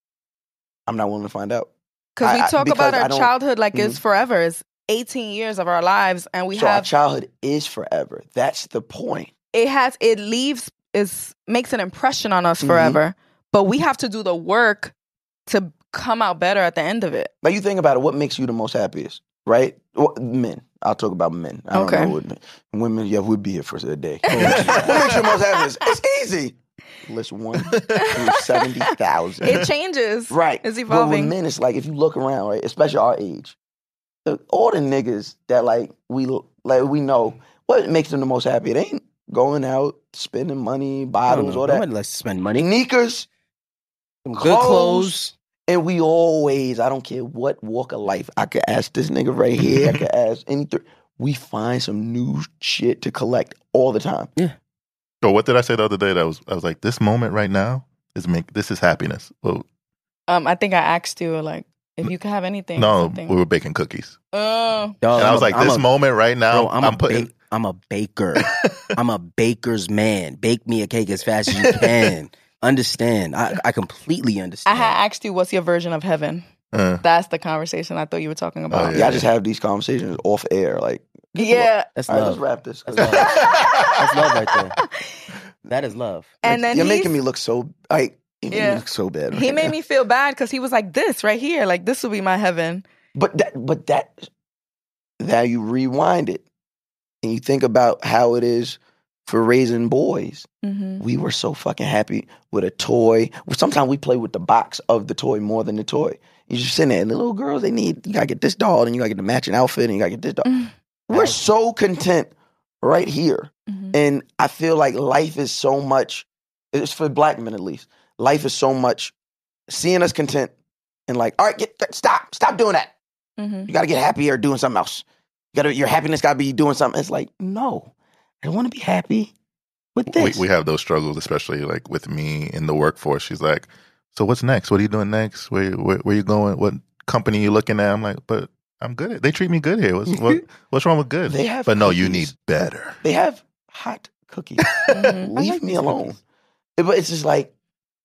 I'm not willing to find out. Because we I- I- talk because about I our don't- childhood like Mhm. it's forever. It's eighteen years of our lives, and we so our have childhood is forever. That's the point. it has it leaves is makes an impression on us Mhm. forever. But we have to do the work to come out better at the end of it. Like you think about it, what makes you the most happiest, right? Well, men. I'll talk about men. I don't Okay. know what men. Women, yeah, we'd be here for a day. What makes you the most happiest? It's easy. List one through seventy thousand. It changes. Right. It's But evolving. with men, it's like if you look around, right, especially our age, the- all the niggas that like we like we know what makes them the most happy. It ain't going out, spending money, I don't bottles, know. all that. Nobody likes to spend money. Sneakers, Some good clothes. clothes. and we always, I don't care what walk of life, I could ask this nigga right here, I could ask anything. We find some new shit to collect all the time. So what did I say the other day? That I was I was like, this moment right now is make this is happiness. Well, Um, I think I asked you like if you could have anything. no, something. we were baking cookies, Uh, Dog, and I I'm was a- like, I'm this a- moment right now, Bro, I'm, I'm, a putting. bake, I'm a baker. I'm a baker's man. Bake me a cake as fast as you can. Understand? I, I completely I understand. had asked you what's your version of heaven. Uh, That's the conversation I thought you were talking about. Oh, Yeah, I just have these conversations off air. Like, Yeah. That's all right, love. let's wrap this. That's love. That's love right there. That is love. And then You're he's- making me look so like you make me Yeah. look so bad. He right made now. me feel bad because he was like this right here, like this will be my heaven. But that, but that, now you rewind it and you think about how it is for raising boys. Mm-hmm. We were so fucking happy with a toy. Sometimes we play with the box of the toy more than the toy. You just sitting there, and the little girls, they need, you gotta get this doll, and you gotta get the matching outfit, and you gotta get this doll. Mm. We're so content right here. Mm-hmm. And I feel like life is so much, it's for black men at least, life is so much seeing us content and like, all right, get, stop, stop doing that. Mm-hmm. You gotta get happier doing something else. You gotta, your happiness gotta be doing something. It's like, no, I want to be happy with we, this. we have those struggles, especially like with me in the workforce. She's like, so what's next? What are you doing next? Where where, where you going? What company you looking at? I'm like, but I'm good. At, they treat me good here. What's what, what's wrong with good? They have but no, you cookies. need better. They have hot cookies. Mhm. I Leave like me these alone. cookies. It- But it's just like,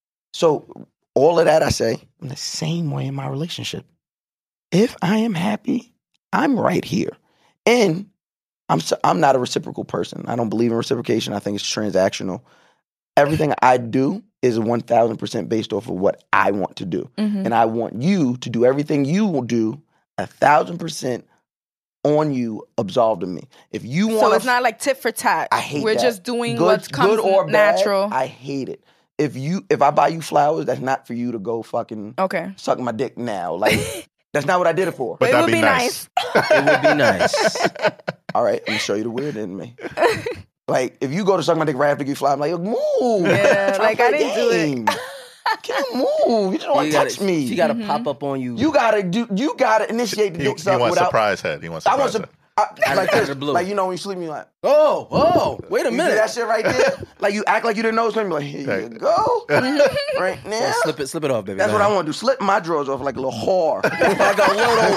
so all of that I say, in the same way in my relationship. If I am happy, I'm right here. And I'm so, I'm not a reciprocal person. I don't believe in reciprocation. I think it's transactional. Everything I do is one thousand percent based off of what I want to do. Mhm. And I want you to do everything you will do one thousand percent on you, absolved to me. If you want So it's not like tit for tat. I hate We're that. just doing good, what comes good or bad, natural. I hate it. If you if I buy you flowers, that's not for you to go fucking Okay. suck my dick now. Like that's not what I did it for. But it that'd would be be nice. nice. It would be nice. All right, I'm gonna show you the weird in me. Like if you go to suck my dick right after you fly, I'm like, move. Yeah, Try to like, play I the didn't do it. game. Can you move? You don't want You to gotta- touch me. She got to Mhm. pop up on you. you gotta do. You gotta initiate the He, dick he suck wants without. surprise head. He wants I want surprise some. head. I, like Out of this, the blue. like you know when you sleep, you like. oh, oh, wait a You do minute. that shit right there. Like you act like you didn't know. It's gonna be like, here you Right. go, right now. Yeah, slip it, slip it off, baby. That's Go what I ahead. want to do. Slip my drawers off like a little whore. like a little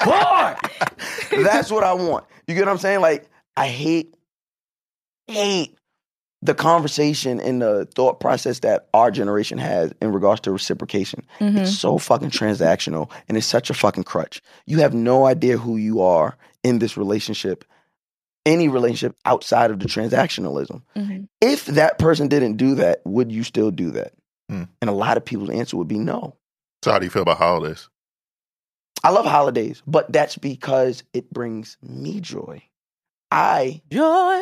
whore. That's what I want. You get what I'm saying? Like, I hate, hate the conversation and the thought process that our generation has in regards to reciprocation. Mhm. It's so fucking transactional and it's such a fucking crutch. You have no idea who you are in this relationship, any relationship outside of the transactionalism. Mhm. If that person didn't do that, would you still do that? Hmm. And a lot of people's answer would be no. So how do you feel about holidays? I love holidays, but that's because it brings me joy. I Joy.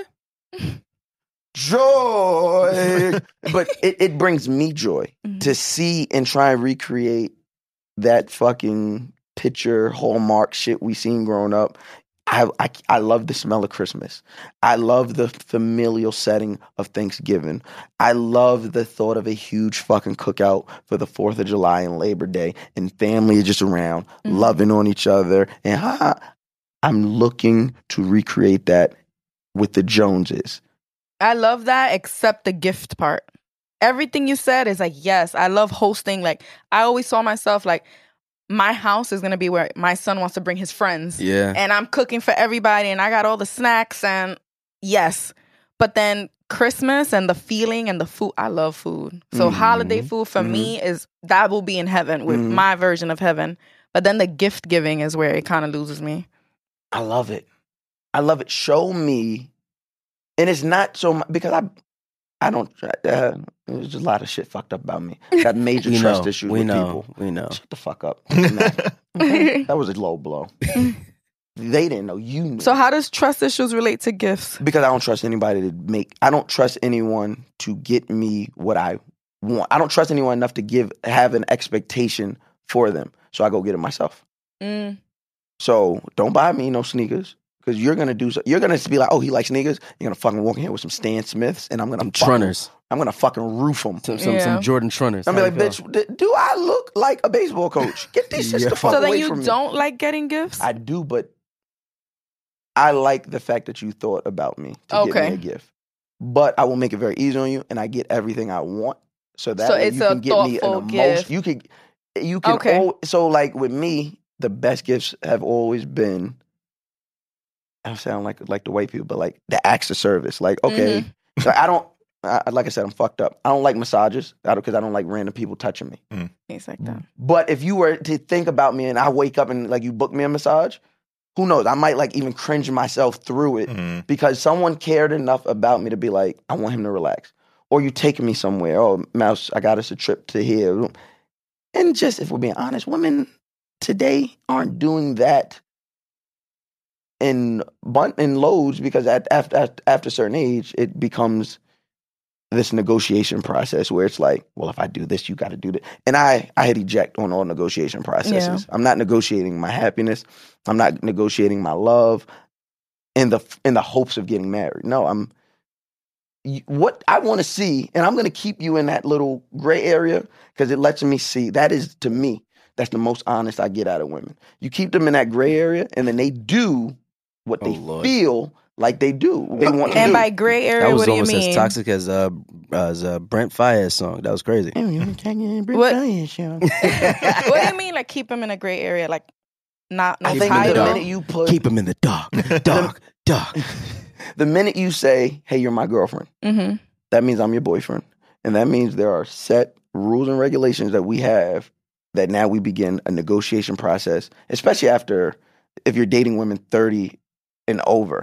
joy. But it, it brings me joy mm-hmm. to see and try and recreate that fucking picture Hallmark shit we seen growing up. I, I I love the smell of Christmas. I love the familial setting of Thanksgiving. I love the thought of a huge fucking cookout for the fourth of July and Labor Day and family is just around, mm-hmm. loving on each other. And ha, I'm looking to recreate that with the Joneses. I love that, except the gift part. Everything you said is like, yes, I love hosting. Like, I always saw myself like, my house is going to be where my son wants to bring his friends. Yeah. And I'm cooking for everybody and I got all the snacks and yes. But then Christmas and the feeling and the food, I love food. So mm-hmm. holiday food for mm-hmm. me is, that will be in heaven with mm-hmm. my version of heaven. But then the gift giving is where it kind of loses me. I love it. I love it. Show me. And it's not so much, because I I don't, uh, there's a lot of shit fucked up about me. Got major we trust know, issues we with know, people. We know. Shut the fuck up. That was a low blow. They didn't know. You knew. So how does trust issues relate to gifts? Because I don't trust anybody to make, I don't trust anyone to get me what I want. I don't trust anyone enough to give, have an expectation for them. So I go get it myself. Mm. So don't buy me no sneakers. Because you're gonna do so, you're gonna be like, oh, he likes sneakers. You're gonna fucking walk in here with some Stan Smiths, and I'm gonna some Trunners. I'm gonna fucking roof them. Some some, yeah. some Jordan Trunners. I'm gonna be like, bitch, do I look like a baseball coach? Get these shits yeah. the fuck so away from me. So then you don't like getting gifts? I do, but I like the fact that you thought about me to okay. get me a gift. But I will make it very easy on you, and I get everything I want, so that so way it's you a can get me an emotion. Gift. You can, you can. Okay. Al- so like with me, the best gifts have always been. I sound like like the white people, but like the acts of service. Like, okay, mm-hmm. so I don't, I, like I said, I'm fucked up. I don't like massages because I, I don't like random people touching me. Mm. Things like that. But if you were to think about me and I wake up and like you book me a massage, who knows? I might like even cringe myself through it mm-hmm. because someone cared enough about me to be like, I want him to relax. Or you taking me somewhere. Oh, Mouse, I got us a trip to here. And just, if we're being honest, women today aren't doing that in bunt in loads because at, after after a certain age, it becomes this negotiation process where it's like, well, if I do this, you got to do that. And I, I had eject on all negotiation processes. Yeah. I'm not negotiating my happiness. I'm not negotiating my love in the in the hopes of getting married. No, I'm what I want to see, and I'm going to keep you in that little gray area because it lets me see. That is, to me, that's the most honest I get out of women. You keep them in that gray area, and then they do what they oh, feel like they do. They want to and do. by gray area, what do you mean? That was almost as toxic as uh, as uh, Brent Faiyaz song. That was crazy. what? what do you mean, like keep them in a gray area, like not no I think title? the minute you put keep them in the dark, dark, dark. The minute you say, "Hey, you're my girlfriend," mm-hmm. that means I'm your boyfriend, and that means there are set rules and regulations that we have. That now we begin a negotiation process, especially after if you're dating women thirty and over.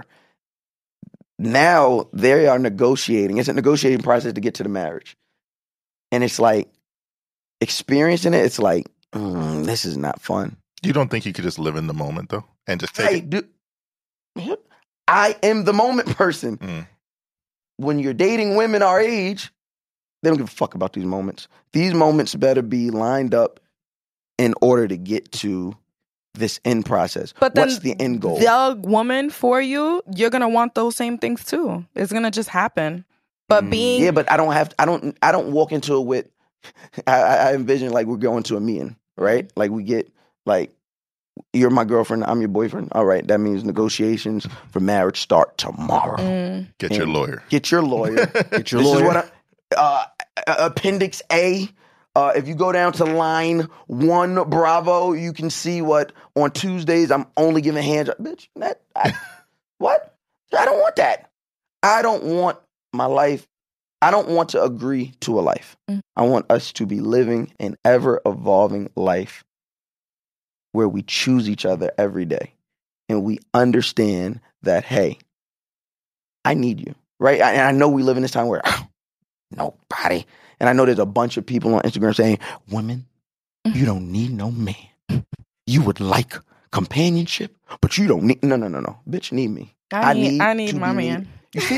Now they are negotiating. It's a negotiating process to get to the marriage. And it's like experiencing it, it's like, mm, this is not fun. You don't think you could just live in the moment though? And just take hey, it? Do, I am the moment person. Mm. When you're dating women our age, they don't give a fuck about these moments. These moments better be lined up in order to get to this end process. But then what's the end goal? The woman for you, you're gonna want those same things too. It's gonna just happen. But mm. being yeah, but I don't have. I don't. I don't walk into it with. I, I envision like we're going to a meeting, right? Like we get like, you're my girlfriend, I'm your boyfriend. All right, that means negotiations for marriage start tomorrow. Mm. Get and your lawyer. Get your lawyer. Get your this lawyer. Is what I, uh, Appendix A. Uh, if you go down to line one, Bravo, you can see what on Tuesdays I'm only giving hands. Bitch, that I, what? I don't want that. I don't want my life. I don't want to agree to a life. Mm. I want us to be living an ever evolving life where we choose each other every day and we understand that, hey, I need you, right? And I know we live in this time where oh, nobody. And I know there's a bunch of people on Instagram saying, women, you don't need no man. You would like companionship, but you don't need, no, no, no, no. Bitch, need me. I need, I need, I need my man. Need. You see that?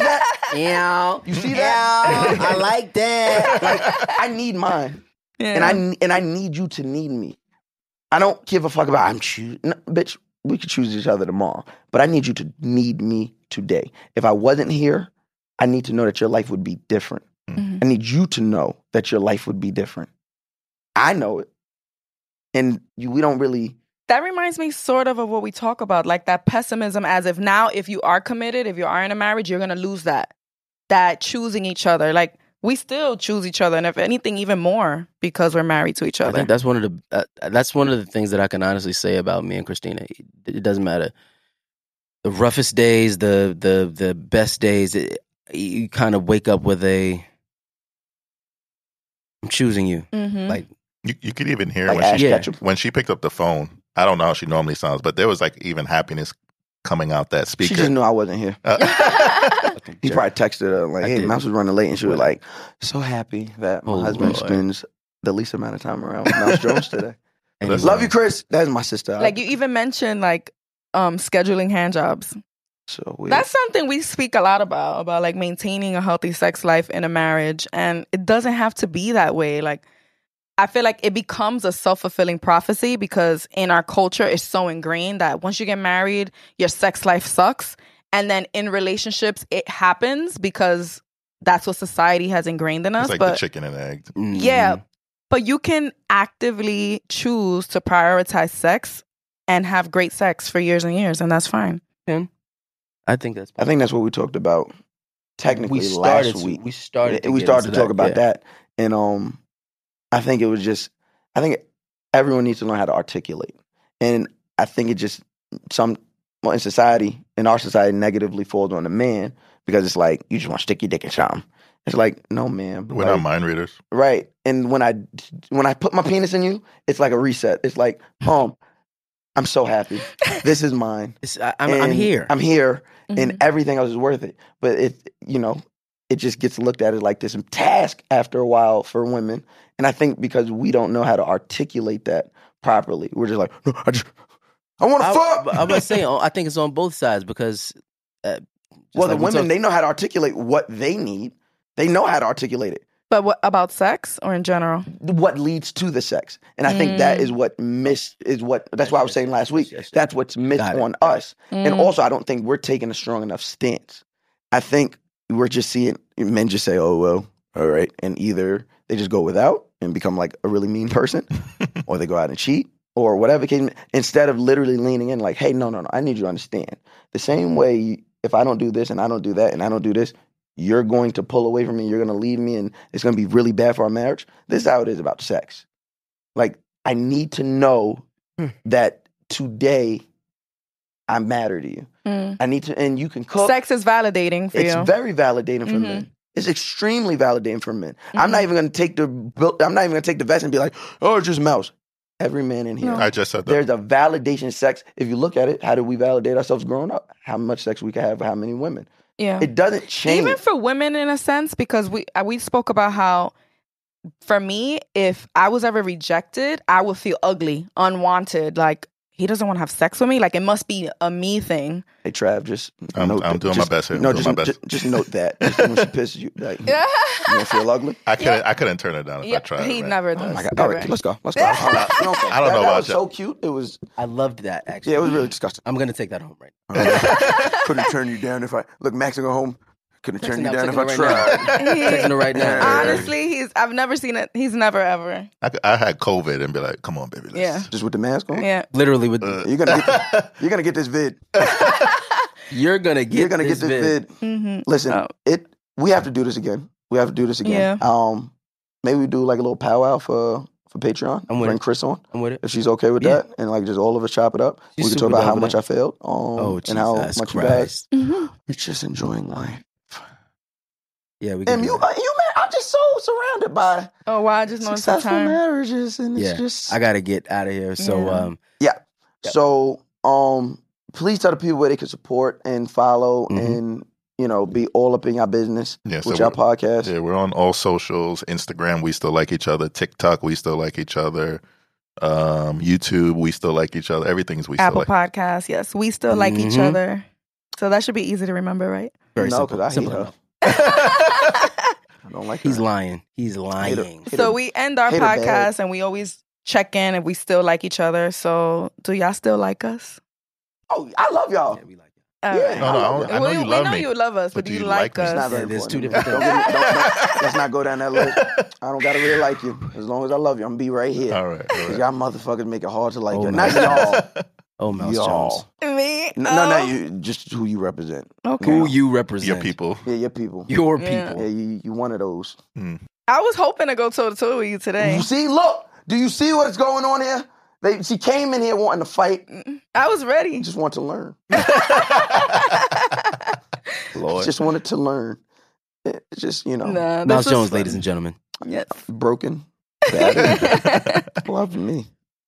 Yeah, you see that? Yeah, I like that. Like, I need mine, Yeah. and I and I need you to need me. I don't give a fuck about I'm choosing, no, bitch. We could choose each other tomorrow, but I need you to need me today. If I wasn't here, I need to know that your life would be different. Mhm. I need you to know that your life would be different. I know it, and you, we don't really. That reminds me sort of of what we talk about, like that pessimism as if now if you are committed, if you are in a marriage, you're going to lose that. That choosing each other. Like, we still choose each other, and if anything, even more because we're married to each I other. think that's one of the uh, that's one of the things that I can honestly say about me and Christina. It, it doesn't matter. The roughest days, the the the best days, it, you kind of wake up with a I'm choosing you. Mhm. Like You, you could even hear Like when Ash she Ketchum. when she picked up the phone. I don't know how she normally sounds, but there was like even happiness coming out that speaker. She just knew I wasn't here. Uh, He probably texted her like, I "Hey, did. Mouse was running late," and she was like, "So happy that my Oh, husband Lord. spends the least amount of time around with Mouse Jones today." anyway. Love you, Chris. That's my sister. Like, you even mentioned, like, um, scheduling hand jobs. so weird. That's something we speak a lot about, about, like, maintaining a healthy sex life in a marriage. And it doesn't have to be that way. Like, I feel like it becomes a self-fulfilling prophecy because in our culture, it's so ingrained that once you get married, your sex life sucks. And then in relationships, it happens because that's what society has ingrained in us. it's like but the chicken and egg. Mhm. yeah, but you can actively choose to prioritize sex and have great sex for years and years, and that's fine. I think that's. I think that's what we talked about technically we started last to, week. We started. To we get started into to talk that, about yeah. that, and um, I think it was just. I think everyone needs to learn how to articulate, and I think it just some well, in society, in our society, negatively falls on the man because it's like you just want to stick your dick in something. It's like, no, man. We're like, not mind readers. Right. And when I when I put my penis in you, it's like a reset. It's like, um, I'm so happy. This is mine. It's, I, I'm, I'm And here. I'm here, Mhm. and everything else is worth it. But it, you know, it just gets looked at as like this task after a while for women. And I think because we don't know how to articulate that properly, we're just like, no, I just, I want to I, fuck. I'm gonna say I think it's on both sides because. Uh, just well, like the we women, talked- they know how to articulate what they need. They know how to articulate it. But what about sex or in general? What leads to the sex, and I think that is what miss is what. That's why I was saying last week. Yes, yes. That's what's missed Got it. on us, and Mm. also I don't think we're taking a strong enough stance. I think we're just seeing men just say, "Oh well, all right," and either they just go without and become like a really mean person, or they go out and cheat, or whatever. Came instead of literally leaning in, like, "Hey, no, no, no, I need you to understand." The same way, if I don't do this and I don't do that and I don't do this, you're going to pull away from me, you're going to leave me, and it's going to be really bad for our marriage. This is how it is about sex. Like, I need to know that today I matter to you. Mm. I need to, and you can cook. Sex is validating for It's you. very validating for Mhm. men. It's extremely validating for men. I'm not Mhm. even going to take the, I'm not even going to take the vest and be like, oh, it's just mouse. Every man in here. No. I just said that. There's a validation sex. If you look at it, how did we validate ourselves growing up? How much sex we could have with how many women? Yeah. It doesn't change. Even for women in a sense, because we uh, we spoke about how for me, if I was ever rejected, I would feel ugly, unwanted, like he doesn't want to have sex with me. Like it must be a me thing. Hey, Trav, just I'm- note I'm that- doing just- my best here. I'm No, doing just, my best. Just, just note that. Just when she pisses you, like, you don't feel ugly? I couldn't. I couldn't turn it down if I Yeah, tried. he man. never does. Oh my God. All right, Ever. let's go. Let's go. All right, you don't go. I don't that, know that about was you. so cute. It was, I loved that actually. yeah, it was really disgusting. I'm gonna take that home right Couldn't turn you down if I, look, Max will go home. Couldn't turn you Texting- down I'm if I texting her right tried. now. Texting her right now. Honestly, he's I've never seen it. He's never ever. I, I had COVID and be like, "Come on, baby." Let's, Yeah. Just with the mask on? Yeah. Literally with Uh, You're gonna get, you're gonna get this vid. you're gonna get You're gonna this get this vid. Mm-hmm. Listen, Oh. it. We have to do this again. We have to do this again. Yeah. Um, maybe we do like a little powwow for for Patreon. I'm with Bring it. Chris on I'm with it. if she's okay with Yeah. that, and like just all of us chop it up. She's we can talk super about down how with much that. I failed, um, Oh, and how Jesus much you guys Christ. Mm-hmm. are just enjoying life. Yeah, we can. And do you, that. you man, I'm just so surrounded by Oh wow, I just noticed the successful time. marriages, and it's Yeah, just I gotta get out of here. So, Yeah. um, yeah. Yep. So, um, please tell the people where they can support and follow, Mhm. and you know, be all up in your business Yeah, so with your we're- podcast. Yeah, we're on all socials. Instagram, we still like each other. TikTok, we still like each other. Um, YouTube, we still like each other. Everything's we Apple still like. Podcasts, yes, we still like each Mhm. other. So that should be easy to remember, right? very No, simple. 'cause I hate simple her. enough. I don't like He's her. lying. He's lying. Hate her. Hate So her. we end our hate her bad. podcast and we always check in if we still like each other. So do y'all still like us? Oh, I love y'all. Yeah, we like it. All Yeah. right. No, no, I, don't- I know we, you we love know me. you love us, but, but do do you you like like me? us? It's not very Yeah, there's two important. different Don't things. get me- don't- don't- let's not go down that list. I don't gotta really like you. As long as I love you, I'm gonna be right here. All right. All 'Cause right. y'all motherfuckers make it hard to like Oh, you. no. Not y'all. Oh, Mouse Y'all. Jones. Me? No, no, no, Oh. you just who you represent. Okay. Who you represent? Your people. Yeah, your people. Your Yeah. people. Yeah, you, you one of those. I was hoping to go toe to toe with you today. You see, look, do you see what's going on here? They, she came in here wanting to fight. I was ready. Just want to learn. Lord. Just wanted to learn. It's just, you know, Nah, Mouse this was Jones, fun. ladies and gentlemen. Yes. broken. Battered. Love me.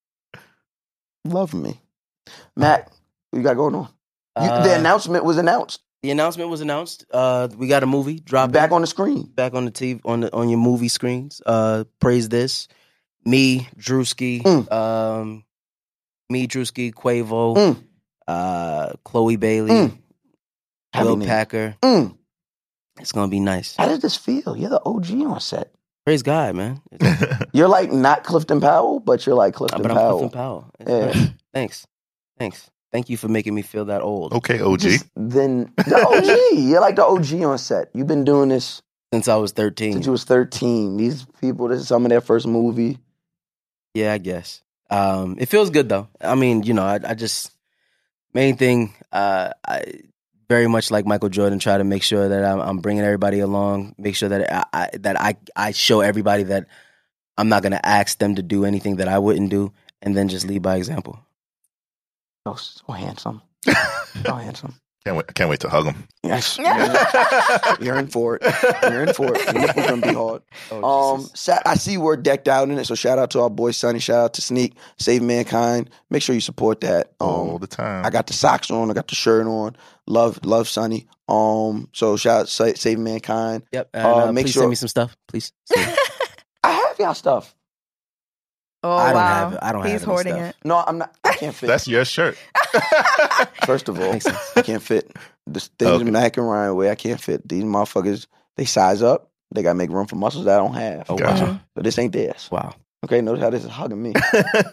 Love me. Matt, what you got going on? You, the Uh, announcement was announced. The announcement was announced. Uh, we got a movie dropping Back on the screen. back on the T V on the on your movie screens. Uh, praise this. Me, Drewski, Mm. um, me, Drewski, Quavo, Mm. uh, Chloe Bailey, Mm. Heavy Will name. Packer. Mm. It's gonna be nice. How does this feel? You're the O G on set. Praise God, man. You're like not Clifton Powell, but you're like Clifton but I'm Powell. Clifton Powell. It's Yeah. great. Thanks, thanks, thank you for making me feel that old. Okay, O G. Just then the O G. You're like the O G on set. You've been doing this Since I was thirteen. since you was thirteen. These people, this is some of their first movie. Yeah, I guess. Um, it feels good though. I mean, you know, I, I just main thing. Uh, I very much like Michael Jordan. Try to make sure that I'm, I'm bringing everybody along. Make sure that I, I that I I show everybody that I'm not gonna ask them to do anything that I wouldn't do, and then just lead by example. Oh, so handsome. So handsome. Can't wait, can't wait to hug him. Yes. You're in for it. You're in for it. Your nipple's gonna be hard. Oh, Um, sa- I see we're decked out in it, so shout out to our boy Sonny. Shout out to Sneak, Save Mankind. Make sure you support that. Um, All the time. I got the socks on. I got the shirt on. Love, love Sonny. Um, so shout out Sa- Save Mankind. Yep. And, Uh, uh, make please sure- send me some stuff, please. Send me. I have y'all stuff. Oh, I don't wow. have it. I don't have He's any hoarding stuff. it. No, I'm not. I can't fit. That's your shirt. First of all, Makes sense. I can't fit. The things Okay. Mac and Ryan wear, I can't fit. These motherfuckers, they size up. They gotta make room for muscles that I don't have. Oh, Gotcha. wow. But this ain't theirs. Wow. Okay, notice how this is hugging me.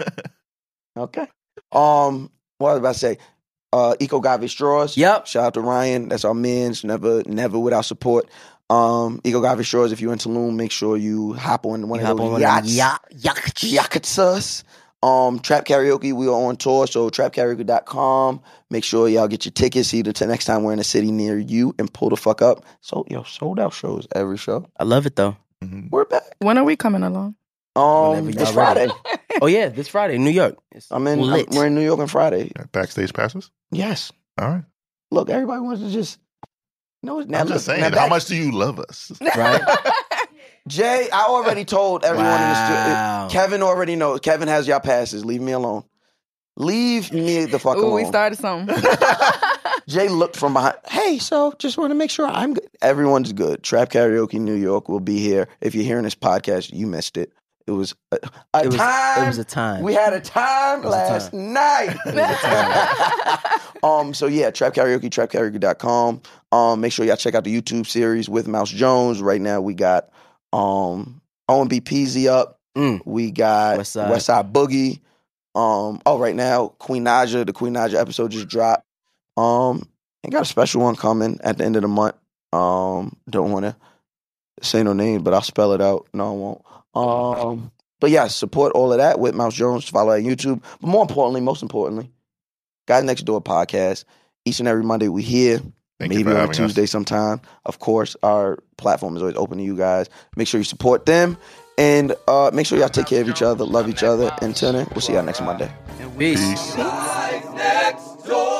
Okay. Um, what was I about to say? Uh, Eco Gave Straws. Yep. Shout out to Ryan. That's our man's. Never, never without support. Um, Eco Gave Straws. If you're in Tulum, make sure you hop on one You of hop those on one of them yachts. yacht- yachts. Yakutsas. Um, Trap Karaoke, we are on tour, so trap karaoke dot com. Make sure y'all get your tickets either to next time we're in a city near you and pull the fuck up. So, yo, sold out shows every show. I love it though. Mhm. We're back. When are we coming along? Um, Whenever this y'all ready. Friday. Oh yeah, this Friday, New York. It's I'm in. I'm- lit. we're in New York on Friday. Backstage passes? Yes. All right. Look, everybody wants to just. No, now I'm look, just saying, now how back- much do you love us? right? Jay, I already told everyone in the Wow. studio. Kevin already knows. Kevin has y'all passes. Leave me alone. Leave me the fuck Ooh, alone. we started something. Jay looked from behind. Hey, so just want to make sure I'm good. Everyone's good. Trap Karaoke New York will be here. If you're hearing this podcast, you missed it. It was a, a It was- time. it was a time. We had a time was a last time. night. um. So yeah, Trap Karaoke, trap karaoke dot com. Um. Make sure y'all check out the YouTube series with Mouse Jones. Right now we got um O M B Peasy up. Mm. We got West Side. West Side Boogie. Um. Oh, right now Queen Naja. The Queen Naja episode just dropped. Um. And got a special one coming at the end of the month. Um. Don't want to say no name, but I'll spell it out. No, I won't. Um. But yeah, support all of that with Mouse Jones. Follow on YouTube. But more importantly, most importantly, Guys Next Door podcast. Each and every Monday we here. Thank you Maybe for on a having us. Tuesday sometime. Of course, our platform is always open to you guys. Make sure you support them. And uh, make sure y'all take care of each other, love each other. Until then, we'll see y'all next Monday. Peace. Guys Next Door.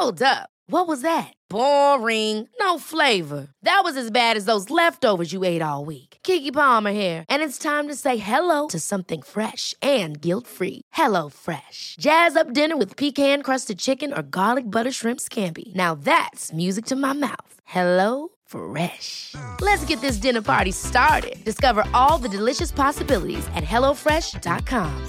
Hold up. What was that? Boring. No flavor. That was as bad as those leftovers you ate all week. Keke Palmer here, and it's time to say hello to something fresh and guilt-free. Hello Fresh. Jazz up dinner with pecan-crusted chicken or garlic butter shrimp scampi. Now that's music to my mouth. Hello Fresh. Let's get this dinner party started. Discover all the delicious possibilities at hello fresh dot com.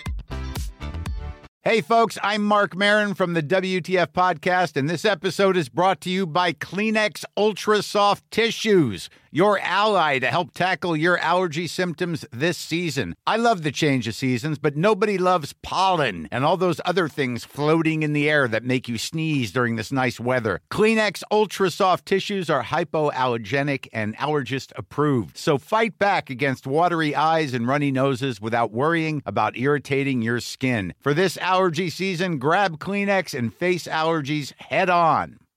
Hey, folks, I'm Mark Maron from the W T F Podcast, and this episode is brought to you by Kleenex Ultra Soft Tissues, your ally to help tackle your allergy symptoms this season. I love the change of seasons, but nobody loves pollen and all those other things floating in the air that make you sneeze during this nice weather. Kleenex Ultra Soft Tissues are hypoallergenic and allergist approved, so fight back against watery eyes and runny noses without worrying about irritating your skin. For this allergy season, grab Kleenex and face allergies head on.